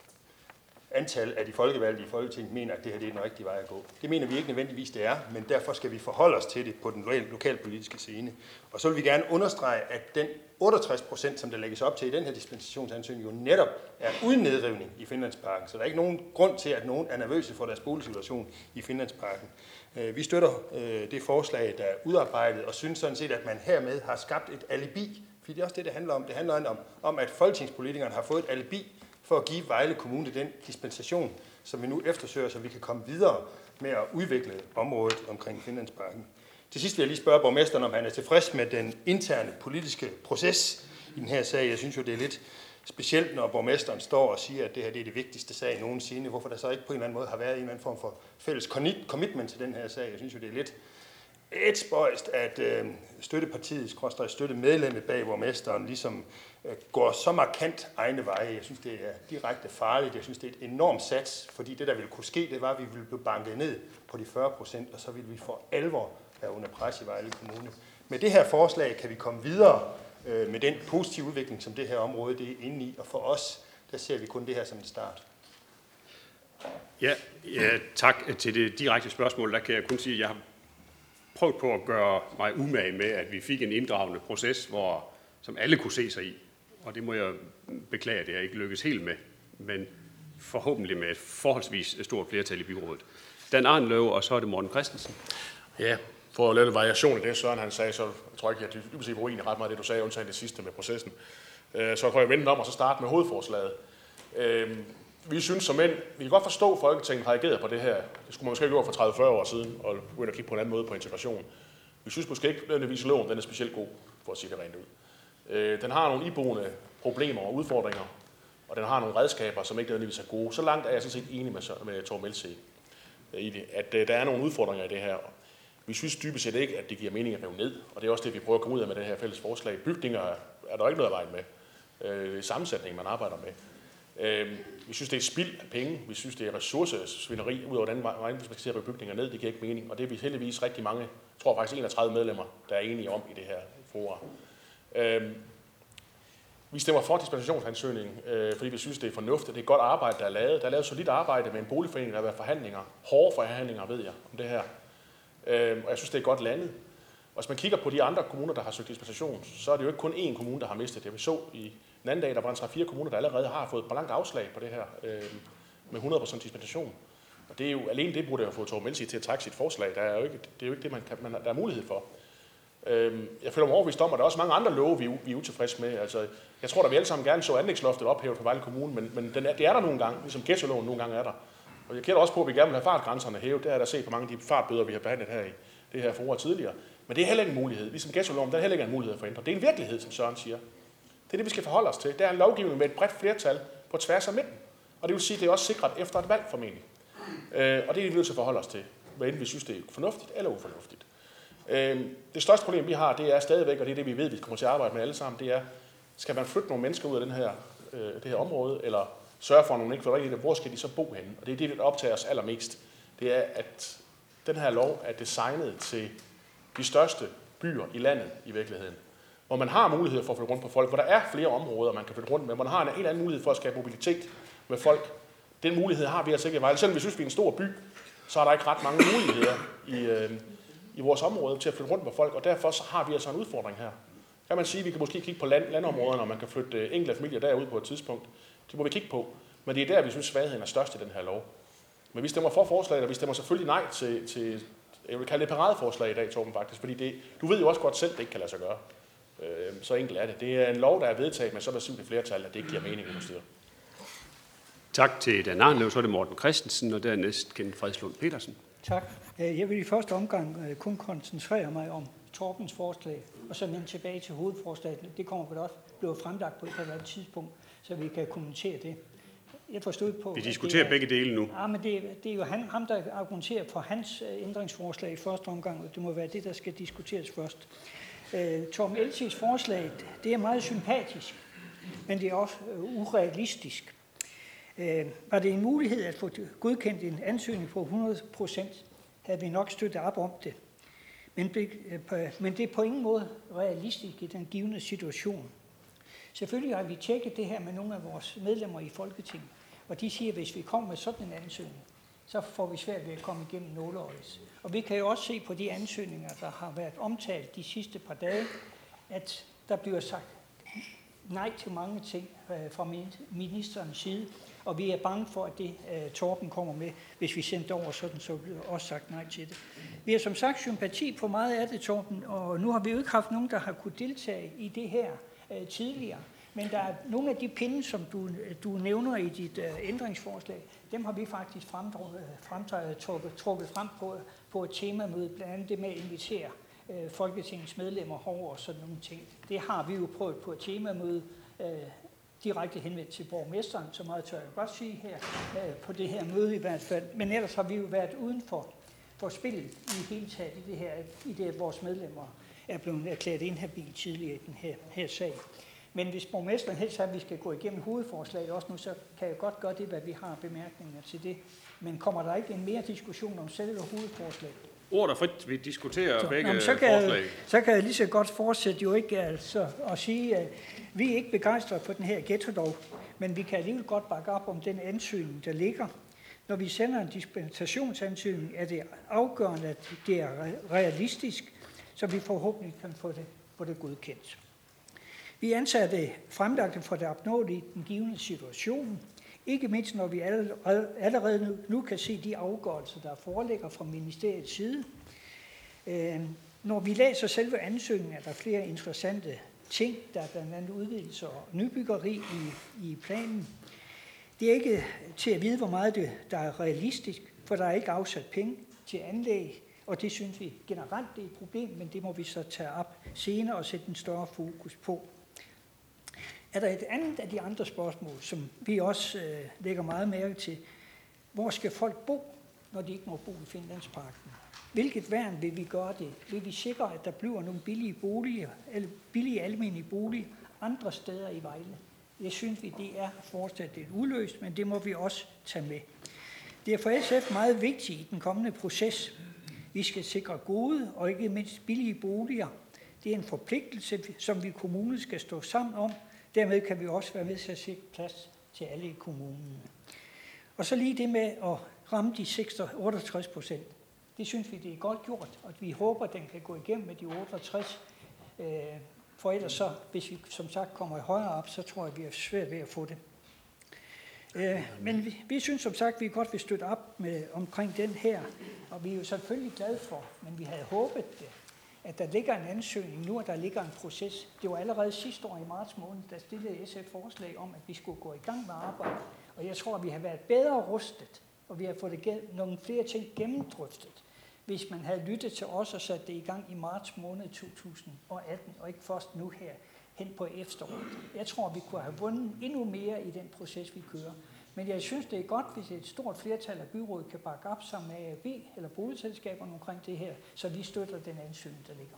antal af de folkevalgte i Folketinget mener, at det her det er den rigtige vej at gå. Det mener vi ikke nødvendigvis, det er, men derfor skal vi forholde os til det på den lokalpolitiske scene. Og så vil vi gerne understrege, at den otteogtres procent, som der lægges op til i den her dispensationsansøgning, jo netop er uden nedrivning i Finlandsparken. Så der er ikke nogen grund til, at nogen er nervøse for deres boligsituation i Finlandsparken. Vi støtter det forslag, der er udarbejdet, og synes sådan set, at man hermed har skabt et alibi. For det er også det, det handler om. Det handler om, om at folketingspolitikerne har fået et alibi for at give Vejle Kommune den dispensation, som vi nu eftersøger, så vi kan komme videre med at udvikle området omkring Finlandsparken. Til sidst vil jeg lige spørge borgmesteren, om han er tilfreds med den interne politiske proces i den her sag. Jeg synes jo, det er lidt specielt, når borgmesteren står og siger, at det her det er det vigtigste sag nogensinde. Hvorfor der så ikke på en eller anden måde har været en eller anden form for fælles commitment til den her sag. Jeg synes jo, det er lidt et spøjst, at øh, støttepartiet, støttemedlemmet bag borgmesteren, ligesom øh, går så markant egne veje. Jeg synes, det er direkte farligt. Jeg synes, det er et enormt sats, fordi det, der ville kunne ske, det var, at vi ville blive banket ned på de fyrre procent, og så ville vi for alvor være under pres i Vejle Kommune. Med det her forslag kan vi komme videre øh, med den positive udvikling, som det her område det er inde i, og for os, der ser vi kun det her som en start. Ja, ja, tak til det direkte spørgsmål. Der kan jeg kun sige, at jeg har prøvet på at gøre mig umage med, at vi fik en inddragende proces, hvor, som alle kunne se sig i. Og det må jeg beklage, at jeg ikke lykkes helt med, men forhåbentlig med et forholdsvis stort flertal i byrådet. Dan Arnlev, og så er det Morten Christensen. Ja, for at lave en variation i det, Søren han sagde, så jeg tror ikke, at jeg dybest set var uenig ret meget det, du sagde, undtagen det sidste med processen. Så jeg tror, jeg vender om og så starte med hovedforslaget. Vi synes som mænd, vi kan godt forstå, at Folketinget har reageret på det her. Det skulle man måske ikke gøre for tredive til fyrre år siden, og begynde at kigge på en anden måde på integration. Vi synes måske ikke, nødvendigvis loven den er specielt god, for at sige det rent ud. Den har nogle iboende problemer og udfordringer, og den har nogle redskaber, som ikke nødvendigvis er gode. Så langt er jeg sådan set enig med, med Torben Elsi i det, at der er nogle udfordringer i det her. Vi synes dybest set ikke, at det giver mening at rive ned, og det er også det, vi prøver at komme ud af med det her fælles forslag. Bygninger er der ikke noget at vejen med. Det er sammensætningen, man arbejder med. Vi synes, det er spild af penge. Vi synes, det er ressourcesvinderi ud over den vej, hvis man skal se at rive bygninger ned. Det giver ikke mening, og det er vi heldigvis rigtig mange, jeg tror faktisk enogtredive medlemmer, der er enige om i det her forum. Vi stemmer for dispensationsansøgningen, fordi vi synes, det er fornuftigt. Det er et godt arbejde, der er lavet. Der er lavet solidt arbejde med en boligforening, der har været forhandlinger. Hårde forhandlinger, ved jeg, om det her. Og jeg synes, det er godt landet. Og hvis man kigger på de andre kommuner, der har søgt dispensation, så er det jo ikke kun én kommune, der har mistet det. Vi så i den anden dag, der var en tre fire kommuner, der allerede har fået et blankt afslag på det her med hundrede procent dispensation. Og det er jo alene det, burde jeg have fået Torben Elsi til at trække sit forslag. Der er jo ikke, det er jo ikke det, man, kan, man der er mulighed for. Jeg føler mig overbevist om, at der er også mange andre love, vi er, vi er utilfredse med. Altså, jeg tror, at vi alle sammen gerne så anlægsloftet ophævet for Vejle Kommune, men, men den er, det er der nogle gange, ligesom ghettoloven nogle gange er der. Og jeg kender også på, at vi gerne vil have fartgrænserne hævet. Det er der set på mange af de fartbøder, vi har behandlet her i det her forår tidligere. Men det er heller ikke en mulighed. Ligesom ghettoloven, der er heller ikke en mulighed for at ændre. Det er en virkelighed, som Søren siger. Det er det, vi skal forholde os til. Det er en lovgivning med et bredt flertal på tværs af midten. Og det vil sige, at det er også sikret efter et valg formentlig. Øh, og det er vi nødt til at forholde os til, hvad enten vi synes, det er fornuftigt eller ufornuftigt. Øh, det største problem, vi har, det er stadigvæk, og det er det, vi ved, vi kommer til at arbejde med alle sammen, det er, skal man flytte nogle mennesker ud af den her, øh, det her område, eller sørge for, at nogen ikke får rigtigt, hvor skal de så bo henne? Og det er det, der optager os allermest. Det er, at den her lov er designet til de største byer i landet i virkeligheden, hvor man har mulighed for at flytte rundt på folk, hvor der er flere områder, man kan flytte rundt med, hvor man har en helt anden mulighed for at skabe mobilitet med folk. Den mulighed har vi altså ikke i Vejle. Selvom vi synes, vi er en stor by, så er der ikke ret mange muligheder i, øh, i vores område til at flytte rundt på folk, og derfor så har vi altså en udfordring her. Kan man sige, at vi kan måske kigge på land, landområderne, og man kan flytte enkelte familier derud på et tidspunkt. Det må vi kigge på, men det er der, vi synes, svagheden er størst i den her lov. Men vi stemmer for forslaget, og vi stemmer selvfølgelig nej til, til jeg vil kalde det paradeforslag i dag, Torben, faktisk, fordi det, du ved jo også godt selv, det ikke kan lade sig gøre. Øh, så enkelt er det. Det er en lov, der er vedtaget med så massivt et flertal, at det ikke giver mening at styre. Tak til Dan Arnlev, så er det Morten Christensen, og dernæst Kenneth Fredslund Petersen. Tak. Jeg vil i første omgang kun koncentrere mig om Torbens forslag, og så vende tilbage til hovedforslaget. Det kommer vel også blive fremlagt på et eller andet tidspunkt, så vi kan kommentere det. jeg forstod på... Vi diskuterer er, begge dele nu. Ja, men det, det er jo han, ham, der argumenterer for hans ændringsforslag i første omgang, og det må være det, der skal diskuteres først. Uh, Torben Elsigs forslag, det er meget sympatisk, men det er også uh, urealistisk. Uh, var det en mulighed at få godkendt en ansøgning på hundrede procent, havde vi nok støttet op om det. Men, men det er på ingen måde realistisk i den givne situation. Selvfølgelig har vi tjekket det her med nogle af vores medlemmer i Folketinget, og de siger, at hvis vi kommer med sådan en ansøgning, så får vi svært ved at komme igennem nåleøjet. Og vi kan jo også se på de ansøgninger, der har været omtalt de sidste par dage, at der bliver sagt nej til mange ting fra ministerens side, og vi er bange for, at det uh, Torben kommer med, hvis vi sender det over sådan, så bliver også sagt nej til det. Vi har som sagt sympati på meget af det, Torben, og nu har vi jo ikke haft nogen, der har kunnet deltage i det her uh, tidligere. Men der er nogle af de pinde, som du, du nævner i dit uh, ændringsforslag, dem har vi faktisk fremtrukket, trukket frem på, på et temamøde, blandt andet det med at invitere uh, Folketingets medlemmer over og sådan nogle ting. Det har vi jo prøvet på et temamøde, uh, direkte henvendt til borgmesteren, så meget tør jeg godt sige her, uh, på det her møde i hvert fald. Men ellers har vi jo været uden for, for spillet i hele taget i det her, i det at vores medlemmer er blevet erklæret inhabil tidligere i den her, her sag. Men hvis borgmesteren helst har, at vi skal gå igennem hovedforslaget også nu, så kan jeg godt gøre det, hvad vi har bemærkninger til det. Men kommer der ikke en mere diskussion om selve hovedforslaget? Ord er frit, vi diskuterer så, begge jamen, så kan forslag. Jeg, så kan jeg lige så godt fortsætte jo ikke altså, at sige, at vi er ikke begejstrede for den her ghettolov, men vi kan alligevel godt bakke op om den ansøgning, der ligger. Når vi sender en dispensationsansøgning, er det afgørende, at det er realistisk, så vi forhåbentlig kan få det, få det godkendt. Vi anser det fremlagte for det opnåelige i den givende situation, ikke mindst når vi allerede, allerede nu, nu kan se de afgørelser, der foreligger fra ministeriets side. Øh, når vi læser selve ansøgningen, er der flere interessante ting, der er blandt andet udvidelse og nybyggeri i, i planen. Det er ikke til at vide, hvor meget det, der er realistisk, for der er ikke afsat penge til anlæg, og det synes vi generelt det er et problem, men det må vi så tage op senere og sætte en større fokus på. Er der et andet af de andre spørgsmål, som vi også øh, lægger meget mærke til? Hvor skal folk bo, når de ikke må bo i Finlandsparken? Hvilket værn vil vi gøre det? Vil vi sikre, at der bliver nogle billige boliger, eller billige almindelige boliger andre steder i Vejle? Det synes vi, det er fortsat lidt uløst, men det må vi også tage med. Det er for S F meget vigtigt i den kommende proces. Vi skal sikre gode og ikke mindst billige boliger. Det er en forpligtelse, som vi kommunen skal stå sammen om. Dermed kan vi også være med til at sikre plads til alle i kommunen. Og så lige det med at ramme de otteogtres procent. Det synes vi, det er godt gjort, og vi håber, den kan gå igennem med de otteogtres. For ellers så, hvis vi som sagt kommer højere op, så tror jeg, vi er svært ved at få det. Men vi, vi synes som sagt, vi godt vil støtte op med, omkring den her, og vi er jo selvfølgelig glade for, men vi havde håbet det, at der ligger en ansøgning nu, og der ligger en proces. Det var allerede sidste år i marts måned, der stillede S F forslag om, at vi skulle gå i gang med arbejde. Og jeg tror, at vi har været bedre rustet, og vi har fået nogle flere ting gennemdrøftet, hvis man havde lyttet til os og sat det i gang i marts måned to tusind og atten, og ikke først nu her hen på efteråret. Jeg tror, vi kunne have vundet endnu mere i den proces, vi kører. Men jeg synes, det er godt, hvis et stort flertal af byrådet kan bakke op sammen med A A B eller boligselskaberne omkring det her, så vi støtter den ansøgning, der ligger.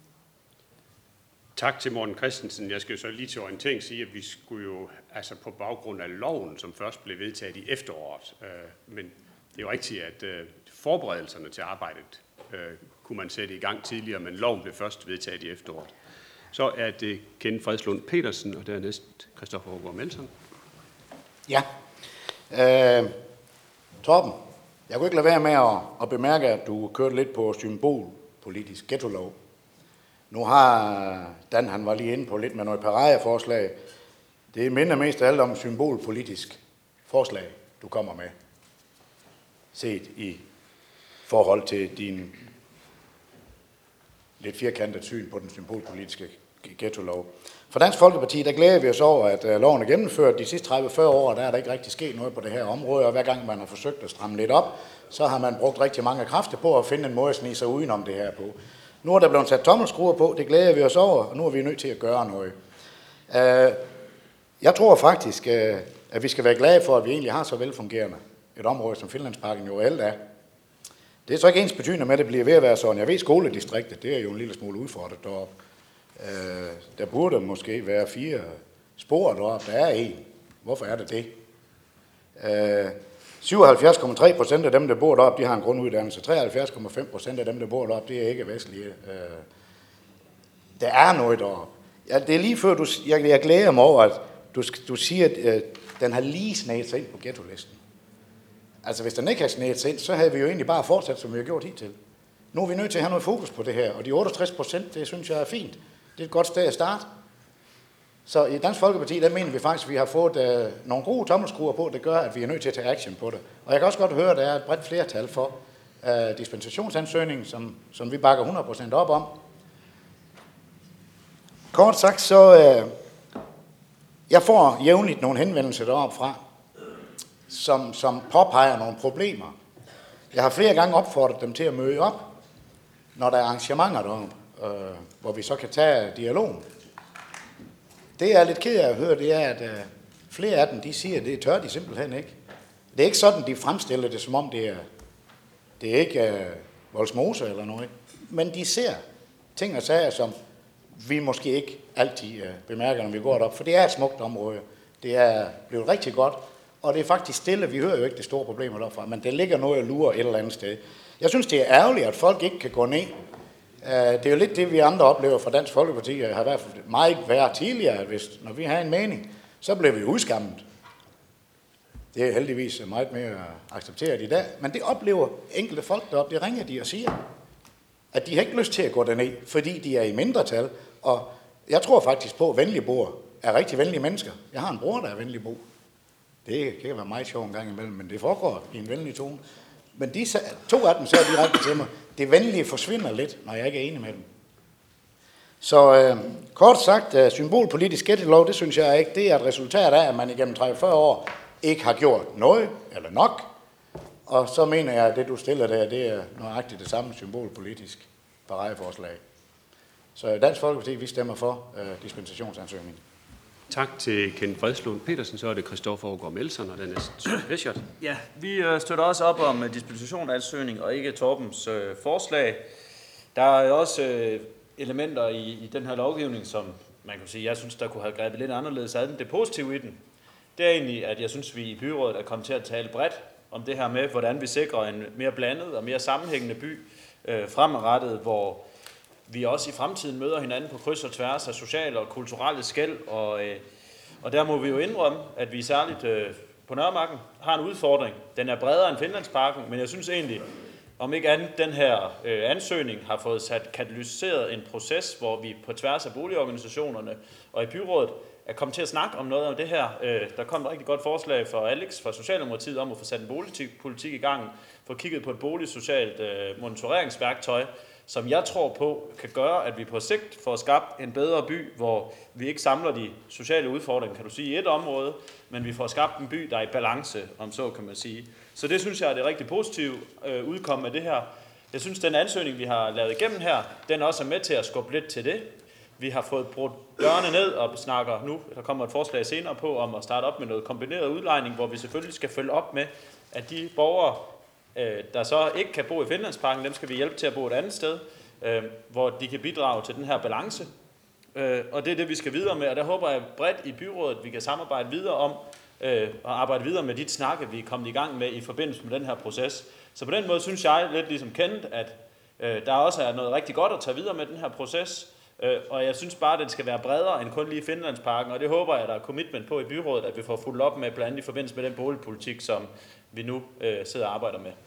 Tak til Morten Christensen. Jeg skal så lige til orientering sige, at vi skulle jo altså på baggrund af loven, som først blev vedtaget i efteråret. Men det er jo rigtigt, at forberedelserne til arbejdet kunne man sætte i gang tidligere, men loven blev først vedtaget i efteråret. Så er det Kenneth Fredslund Petersen, og dernæst Christoffer Hågaard Melson. Ja. Øh, Torben, jeg kunne ikke lade være med at, at bemærke, at du kørte lidt på symbolpolitisk ghettolov. Nu har Dan, han var lige inde på lidt med noget pariah-forslag. Det minder mest af alt om symbolpolitisk forslag, du kommer med, set i forhold til din lidt firkantet syn på den symbolpolitiske ghettolov. For Dansk Folkeparti, der glæder vi os over, at loven er gennemført. De sidste tredive til fyrre år, der er der ikke rigtig sket noget på det her område, og hver gang man har forsøgt at stramme lidt op, så har man brugt rigtig mange kræfter på at finde en måde at snige sig udenom det her på. Nu er der blevet sat tommelskruer på, det glæder vi os over, og nu er vi nødt til at gøre noget. Jeg tror faktisk, at vi skal være glade for, at vi egentlig har så velfungerende et område, som Finlandsparken jo alt er. Det er så ikke ens betydende med, at det bliver ved at være sådan. Jeg ved, skoledistriktet, det er jo en lille smule udfordret deroppe. Øh, der burde måske være fire spor deroppe. Der er en. Hvorfor er det det? Øh, syvoghalvfjerds komma tre procent af dem, der bor deroppe, de har en grunduddannelse. treoghalvfjerds komma fem procent af dem, der bor deroppe, det er ikke vestlige. Øh, der er noget deroppe. Ja, det er lige før, du, jeg, jeg glæder mig over, at du, du siger, at øh, den har lige sneget sig ind på ghetto-listen. Altså, hvis den ikke har sneget sig ind, så havde vi jo egentlig bare fortsat, som vi har gjort hidtil. Nu er vi nødt til at have noget fokus på det her, og de otteogtres procent, det synes jeg er fint. Det er et godt sted at starte. Så i Dansk Folkeparti, der mener vi faktisk, at vi har fået øh, nogle gode tommelskruer på, det gør, at vi er nødt til at tage action på det. Og jeg kan også godt høre, at der er et bredt flertal for øh, dispensationsansøgningen, som, som vi bakker hundrede procent op om. Kort sagt, så øh, jeg får jævnligt nogle henvendelser deroppe fra, som, som påpeger nogle problemer. Jeg har flere gange opfordret dem til at møde op, når der er arrangementer deroppe, øh, hvor vi så kan tage dialogen. Det jeg er lidt ked af at høre, det er, at øh, flere af dem, de siger, at det tør de simpelthen ikke. Det er ikke sådan, de fremstiller det, som om det er, det er ikke øh, Vollsmose eller noget. Men de ser ting og sager, som vi måske ikke altid øh, bemærker, når vi går derop. For det er et smukt område. Det er blevet rigtig godt. Og det er faktisk stille. Vi hører jo ikke det store problemer derfra. Men der ligger noget og lurer et eller andet sted. Jeg synes, det er ærgerligt, at folk ikke kan gå ned. Det er jo lidt det, vi andre oplever fra Dansk Folkeparti. Jeg har i hvert fald meget været tidligere, hvis, når vi har en mening, så bliver vi udskammet. Det er heldigvis meget mere accepteret i dag. Men det oplever enkelte folk deroppe. Det ringer de og siger, at de har ikke lyst til at gå derned, fordi de er i mindretal. Og jeg tror faktisk på, at venligboer er rigtig venlige mennesker. Jeg har en bror, der er venligbo. Det kan være meget sjovt en gang imellem, men det foregår i en venlig tone. Men de, to af dem sagde direkte til mig, det venlige forsvinder lidt, når jeg ikke er enig med dem. Så øh, kort sagt, uh, symbolpolitisk ghetto-lov, det synes jeg ikke, det er et resultat af, at man igennem tredive til fyrre år ikke har gjort noget, eller nok. Og så mener jeg, at det du stiller der, det er nøjagtigt det samme symbolpolitisk paradeforslag. Så Dansk Folkeparti, vi stemmer for uh, dispensationsansøgningen. Tak til Ken Fredslund Petersen, så er det Christoffer Aagaard Melson og den næste Søren. Ja, vi støtter også op om dispensationsansøgning og ikke Torbens øh, forslag. Der er også øh, elementer i, i den her lovgivning, som man kan sige, jeg synes, der kunne have grebet lidt anderledes ad den. Det positive i den, det er egentlig, at jeg synes, vi i byrådet er kommet til at tale bredt om det her med, hvordan vi sikrer en mere blandet og mere sammenhængende by øh, fremadrettet, hvor vi også i fremtiden møder hinanden på kryds og tværs af sociale og kulturelle skel, og, øh, og der må vi jo indrømme, at vi særligt øh, på Nørremarken har en udfordring. Den er bredere end Finlandsparken, men jeg synes egentlig, om ikke andet, den her øh, ansøgning har fået sat katalyseret en proces, hvor vi på tværs af boligorganisationerne og i byrådet er kommet til at snakke om noget om det her. Øh, der kom et rigtig godt forslag fra Alex fra Socialdemokratiet om at få sat en boligpolitik i gang, få kigget på et boligsocialt øh, monitoreringsværktøj, som jeg tror på kan gøre, at vi på sigt får skabt en bedre by, hvor vi ikke samler de sociale udfordringer, kan du sige, i et område, men vi får skabt en by, der er i balance, om så kan man sige. Så det synes jeg er det rigtig positive øh, udkomme af det her. Jeg synes, den ansøgning, vi har lavet igennem her, den også er med til at skubbe lidt til det. Vi har fået brudt dørene ned og snakker nu, der kommer et forslag senere på, om at starte op med noget kombineret udlejning, hvor vi selvfølgelig skal følge op med, at de borgere, der så ikke kan bo i Finlandsparken, dem skal vi hjælpe til at bo et andet sted, hvor de kan bidrage til den her balance. Og det er det, vi skal videre med, og der håber jeg bredt i byrådet, vi kan samarbejde videre om, og arbejde videre med de snakke, vi er kommet i gang med i forbindelse med den her proces. Så på den måde synes jeg, lidt ligesom kendt, at der også er noget rigtig godt at tage videre med den her proces, og jeg synes bare, at den skal være bredere end kun lige Finlandsparken, og det håber jeg, at der er commitment på i byrådet, at vi får fulgt op med, blandt andet i forbindelse med den boligpolitik, som vi nu øh, sidder og arbejder med.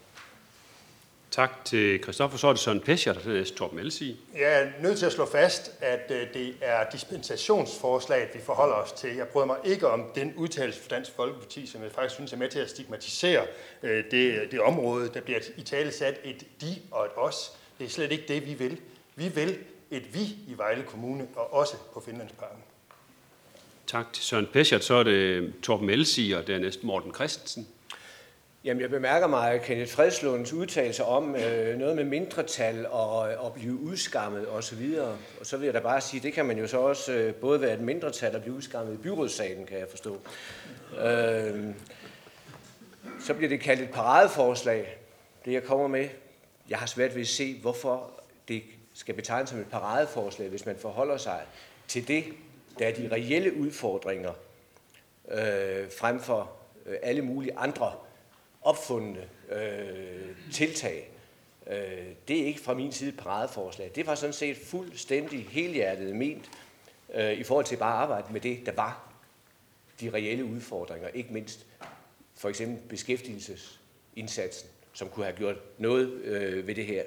Tak til Christoffer. Så er det Søren Pescher, der er Torben Elsie. Jeg er nødt til at slå fast, at øh, det er dispensationsforslaget, vi forholder os til. Jeg bryder mig ikke om den udtalelse for Dansk Folkeparti, som jeg faktisk synes er med til at stigmatisere øh, det, det område, der bliver i tale sat et de og et os. Det er slet ikke det, vi vil. Vi vil et vi i Vejle Kommune, og også på Finlandsparken. Tak til Søren Pescher. Så er det Torben Elsie, og dernæst Morten Christensen. Jamen, jeg bemærker mig Kenneth Fredslunds udtalelser om øh, noget med mindretal og, og blive udskammet osv. Og, og så vil jeg da bare sige, det kan man jo så også øh, både være et mindretal og blive udskammet i byrådssalen, kan jeg forstå. Øh, så bliver det kaldt et paradeforslag, det jeg kommer med. Jeg har svært ved at se, hvorfor det skal betegnes som et paradeforslag, hvis man forholder sig til det, der er de reelle udfordringer, øh, frem for øh, alle mulige andre opfundne øh, tiltag. Øh, det er ikke fra min side et paradeforslag. Det var sådan set fuldstændig helhjertet ment øh, i forhold til bare at arbejde med det, der var de reelle udfordringer. Ikke mindst for eksempel beskæftigelsesindsatsen, som kunne have gjort noget øh, ved det her.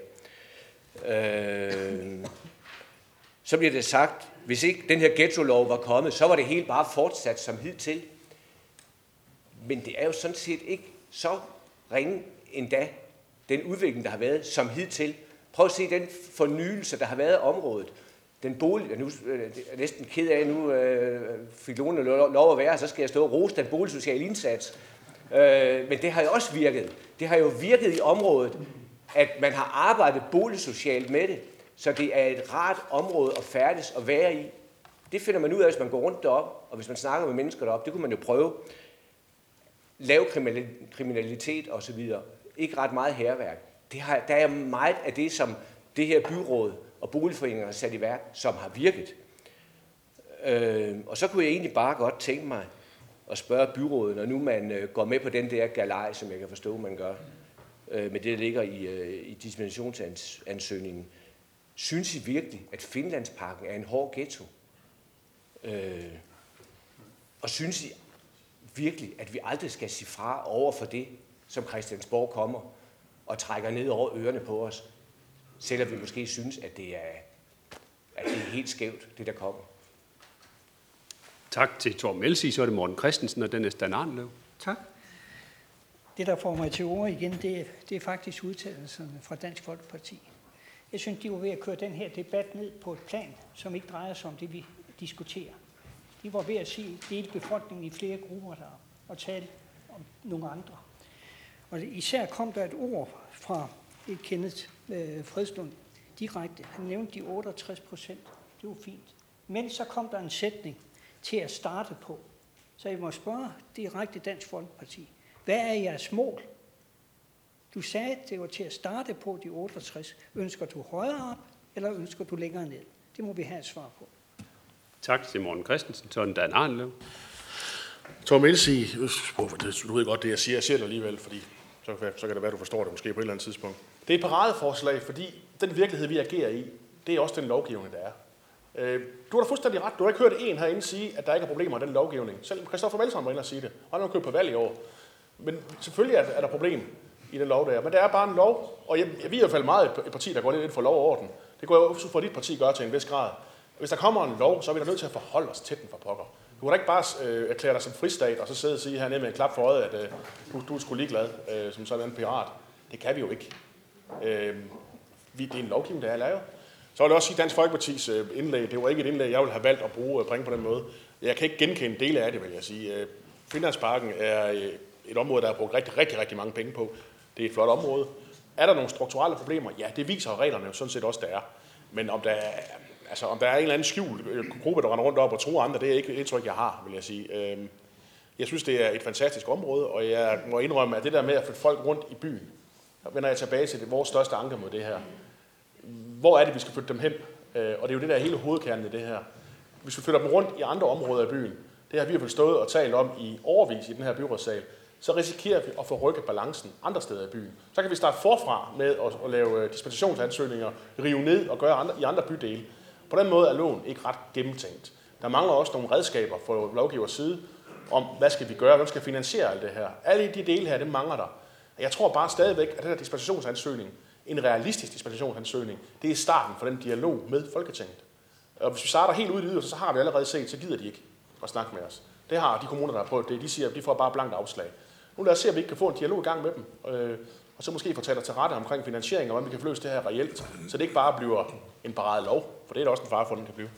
Øh, så bliver det sagt, hvis ikke den her ghetto-lov var kommet, så var det helt bare fortsat som hidtil. Men det er jo sådan set ikke så ringe endda, den udvikling, der har været som hidtil. Prøv at se den fornyelse, der har været af området. Den bolig, nu er jeg næsten ked af, nu øh, fik Lone lov at være, så skal jeg stå og rose den boligsociale indsats. Øh, men det har jo også virket. Det har jo virket i området, at man har arbejdet boligsocialt med det, så det er et rart område at færdes og være i. Det finder man ud af, hvis man går rundt derop, og hvis man snakker med mennesker derop. Det kunne man jo prøve. Lav kriminalitet osv. Ikke ret meget hærværk. Det har, der er meget af det, som det her byråd og boligforeninger har sat i værk, som har virket. Øh, og så kunne jeg egentlig bare godt tænke mig at spørge byrådet, når nu man øh, går med på den der galej, som jeg kan forstå, man gør, øh, med det, der ligger i, øh, i dispensationsansøgningen. Synes I virkelig, at Finlandsparken er en hård ghetto? Øh, og synes I virkelig, at vi aldrig skal sige fra over for det, som Christiansborg kommer og trækker ned over ørerne på os, selvom vi måske synes, at det er, at det er helt skævt, det der kommer. Tak til Torben Elsig, så er det Morten Christensen og Dennis Dan Arnlev. Tak. Det, der får mig til ord igen, det er, det er faktisk udtalelserne fra Dansk Folkeparti. Jeg synes, de var ved at køre den her debat ned på et plan, som ikke drejer sig om det, vi diskuterer. De var ved at sige, dele befolkningen i flere grupper der, og tale om nogle andre. Og især kom der et ord fra et Kenneth øh, Fredslund direkte. Han nævnte de otteogtres procent. Det var fint. Men så kom der en sætning til at starte på. Så jeg må spørge direkte Dansk Folkeparti. Hvad er jeres mål? Du sagde, at det var til at starte på de otteogtres. Ønsker du højere op, eller ønsker du længere ned? Det må vi have et svar på. Tak til Morten Christensen, så er det Dan Arnlev. Torben Elsig, du ved godt det, jeg siger, jeg siger det alligevel, fordi så, så kan det være, du forstår det måske på et eller andet tidspunkt. Det er et paradeforslag, fordi den virkelighed, vi agerer i, det er også den lovgivning, der er. Du har da fuldstændig ret. Du har ikke hørt en herinde sige, at der ikke er problemer med den lovgivning. Selv Christoffer Melson var inde og sige det. Og han har kørt på valg i år. Men selvfølgelig er der problem i den lov der. Men det er bare en lov, og jeg, jeg vi er i hvert fald meget et parti, der går lidt for lov og orden. Det går jo ud fra, dit parti gør til en vis grad. Hvis der kommer en lov, så er vi da nødt til at forholde os til den for pokker. Du kan da ikke bare øh, erklære dig som fristat, og så sidde og sige hernede med en klap for øjet, at øh, du, du er sgu ligeglad øh, som sådan en pirat. Det kan vi jo ikke. Øh, vi, det er en lovgivning, der er lavet. Så vil jeg også sige, at Dansk Folkepartis øh, indlæg, det var ikke et indlæg, jeg ville have valgt at bruge og bringe på den måde. Jeg kan ikke genkende dele af det, vil jeg sige. Øh, Finlandsparken er øh, et område, der er brugt rigtig, rigtig, rigtig mange penge på. Det er et flot område. Er der nogle strukturelle problemer? Ja, det viser reglerne jo sådan set også, der er. Men om der er, altså, om der er en eller anden skjult gruppe, der render rundt op og tror andre, det er ikke et indtryk, jeg har, vil jeg sige. Øh, jeg synes, det er et fantastisk område, og jeg må indrømme, at det der med at flytte folk rundt i byen, der vender jeg tilbage til det, vores største anke mod det her. Hvor er det, vi skal flytte dem hen? Og det er jo det, der er hele hovedkernen i det her. Hvis vi flytter dem rundt i andre områder af byen, det har vi jo stået og talt om i overvis i den her byrådssal, så risikerer vi at få rykket balancen andre steder i byen. Så kan vi starte forfra med at, at lave dispensationsansøgninger, rive ned og gøre andre, i andre bydele. På den måde er loven ikke ret gennemtænkt. Der mangler også nogle redskaber fra lovgivers side om, hvad skal vi gøre, hvem skal finansiere alt det her. Alle de dele her, det mangler der. Jeg tror bare stadigvæk, at den her dispensationsansøgning, en realistisk dispensationsansøgning, det er starten for den dialog med Folketinget. Og hvis vi starter helt ud i det, så har vi allerede set, så gider de ikke at snakke med os. Det har de kommuner, der har prøvet det. De siger, at de får bare blankt afslag. Nu lad os se, om vi ikke kan få en dialog i gang med dem. Og så måske få taget til rette omkring finansiering, og hvordan vi kan løse det her reelt. Så det ikke bare bliver en parade lov, for det er der også en fare for, den kan blive.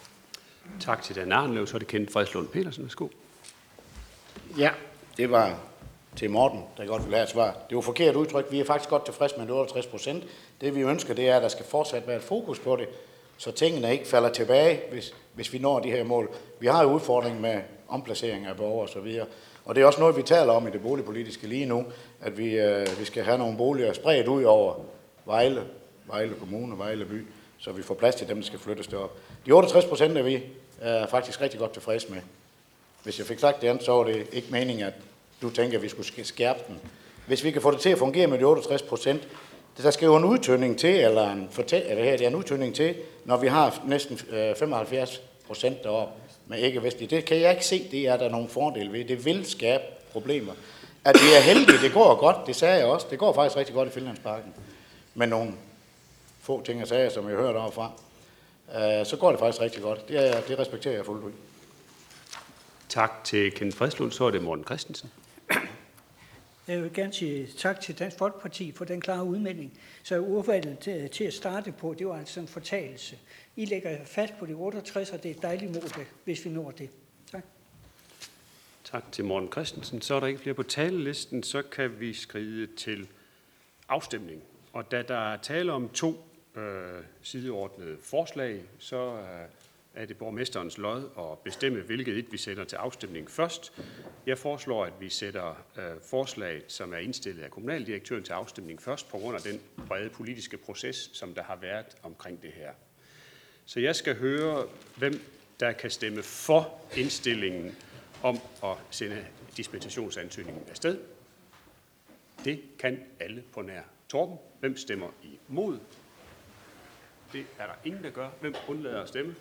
Tak til Dan Arnlev, så er det Kenneth Fredslund Petersen. Værsgo. Ja, det var til Morten, der godt vil have et svar. Det var forkert udtryk. Vi er faktisk godt tilfredse med otteogtres procent. Det vi ønsker, det er, at der skal fortsat være et fokus på det, så tingene ikke falder tilbage, hvis, hvis vi når de her mål. Vi har jo udfordring med omplacering af borgere og så videre. Og det er også noget, vi taler om i det boligpolitiske lige nu, at vi, øh, vi skal have nogle boliger spredt ud over Vejle, Vejle Kommune, Vejle By, så vi får plads til dem, der skal flyttes derop. De otteogtres procent er vi er faktisk rigtig godt tilfreds med. Hvis jeg fik sagt det andet, så var det ikke meningen, at du tænker, at vi skulle skærpe den. Hvis vi kan få det til at fungere med de otteogtres procent, der skal jo en udtønding til, eller en, fortæ- eller her, det er en udtønding til, når vi har næsten femoghalvfjerds procent deroppe med ikke-vestlige. Det kan jeg ikke se, det er der nogle fordele ved. Det vil skabe problemer. At vi er heldige, det går godt, det sagde jeg også. Det går faktisk rigtig godt i Finlandsparken. Med nogle få ting og sager, som jeg hørte overfra. Så går det faktisk rigtig godt. Det, er, det respekterer jeg fuldt ud. Tak til Kenneth Fredslund, så er det Morten Christensen. Jeg vil gerne sige tak til Dansk Folkeparti for den klare udmelding. Så urvalget til, til at starte på, det var altså en fortalelse. I lægger fast på de otteogtres, og det er et dejligt mål, hvis vi når det. Tak. Tak til Morten Christensen. Så er der ikke flere på talelisten, så kan vi skride til afstemning. Og da der er tale om to øh, sideordnede forslag, så øh, er det borgmesterens lod at bestemme, hvilket et vi sætter til afstemning først. Jeg foreslår, at vi sætter øh, forslag, som er indstillet af kommunaldirektøren til afstemning først, på grund af den brede politiske proces, som der har været omkring det her. Så jeg skal høre, hvem der kan stemme for indstillingen om at sende dispensationsansøgningen afsted. Det kan alle på nær Torben. Hvem stemmer imod? Det er der ingen, der gør. Hvem undlader at stemme?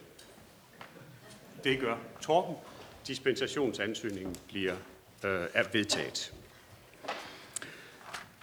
Det gør Torben. Dispensationsansøgningen bliver øh, er vedtaget.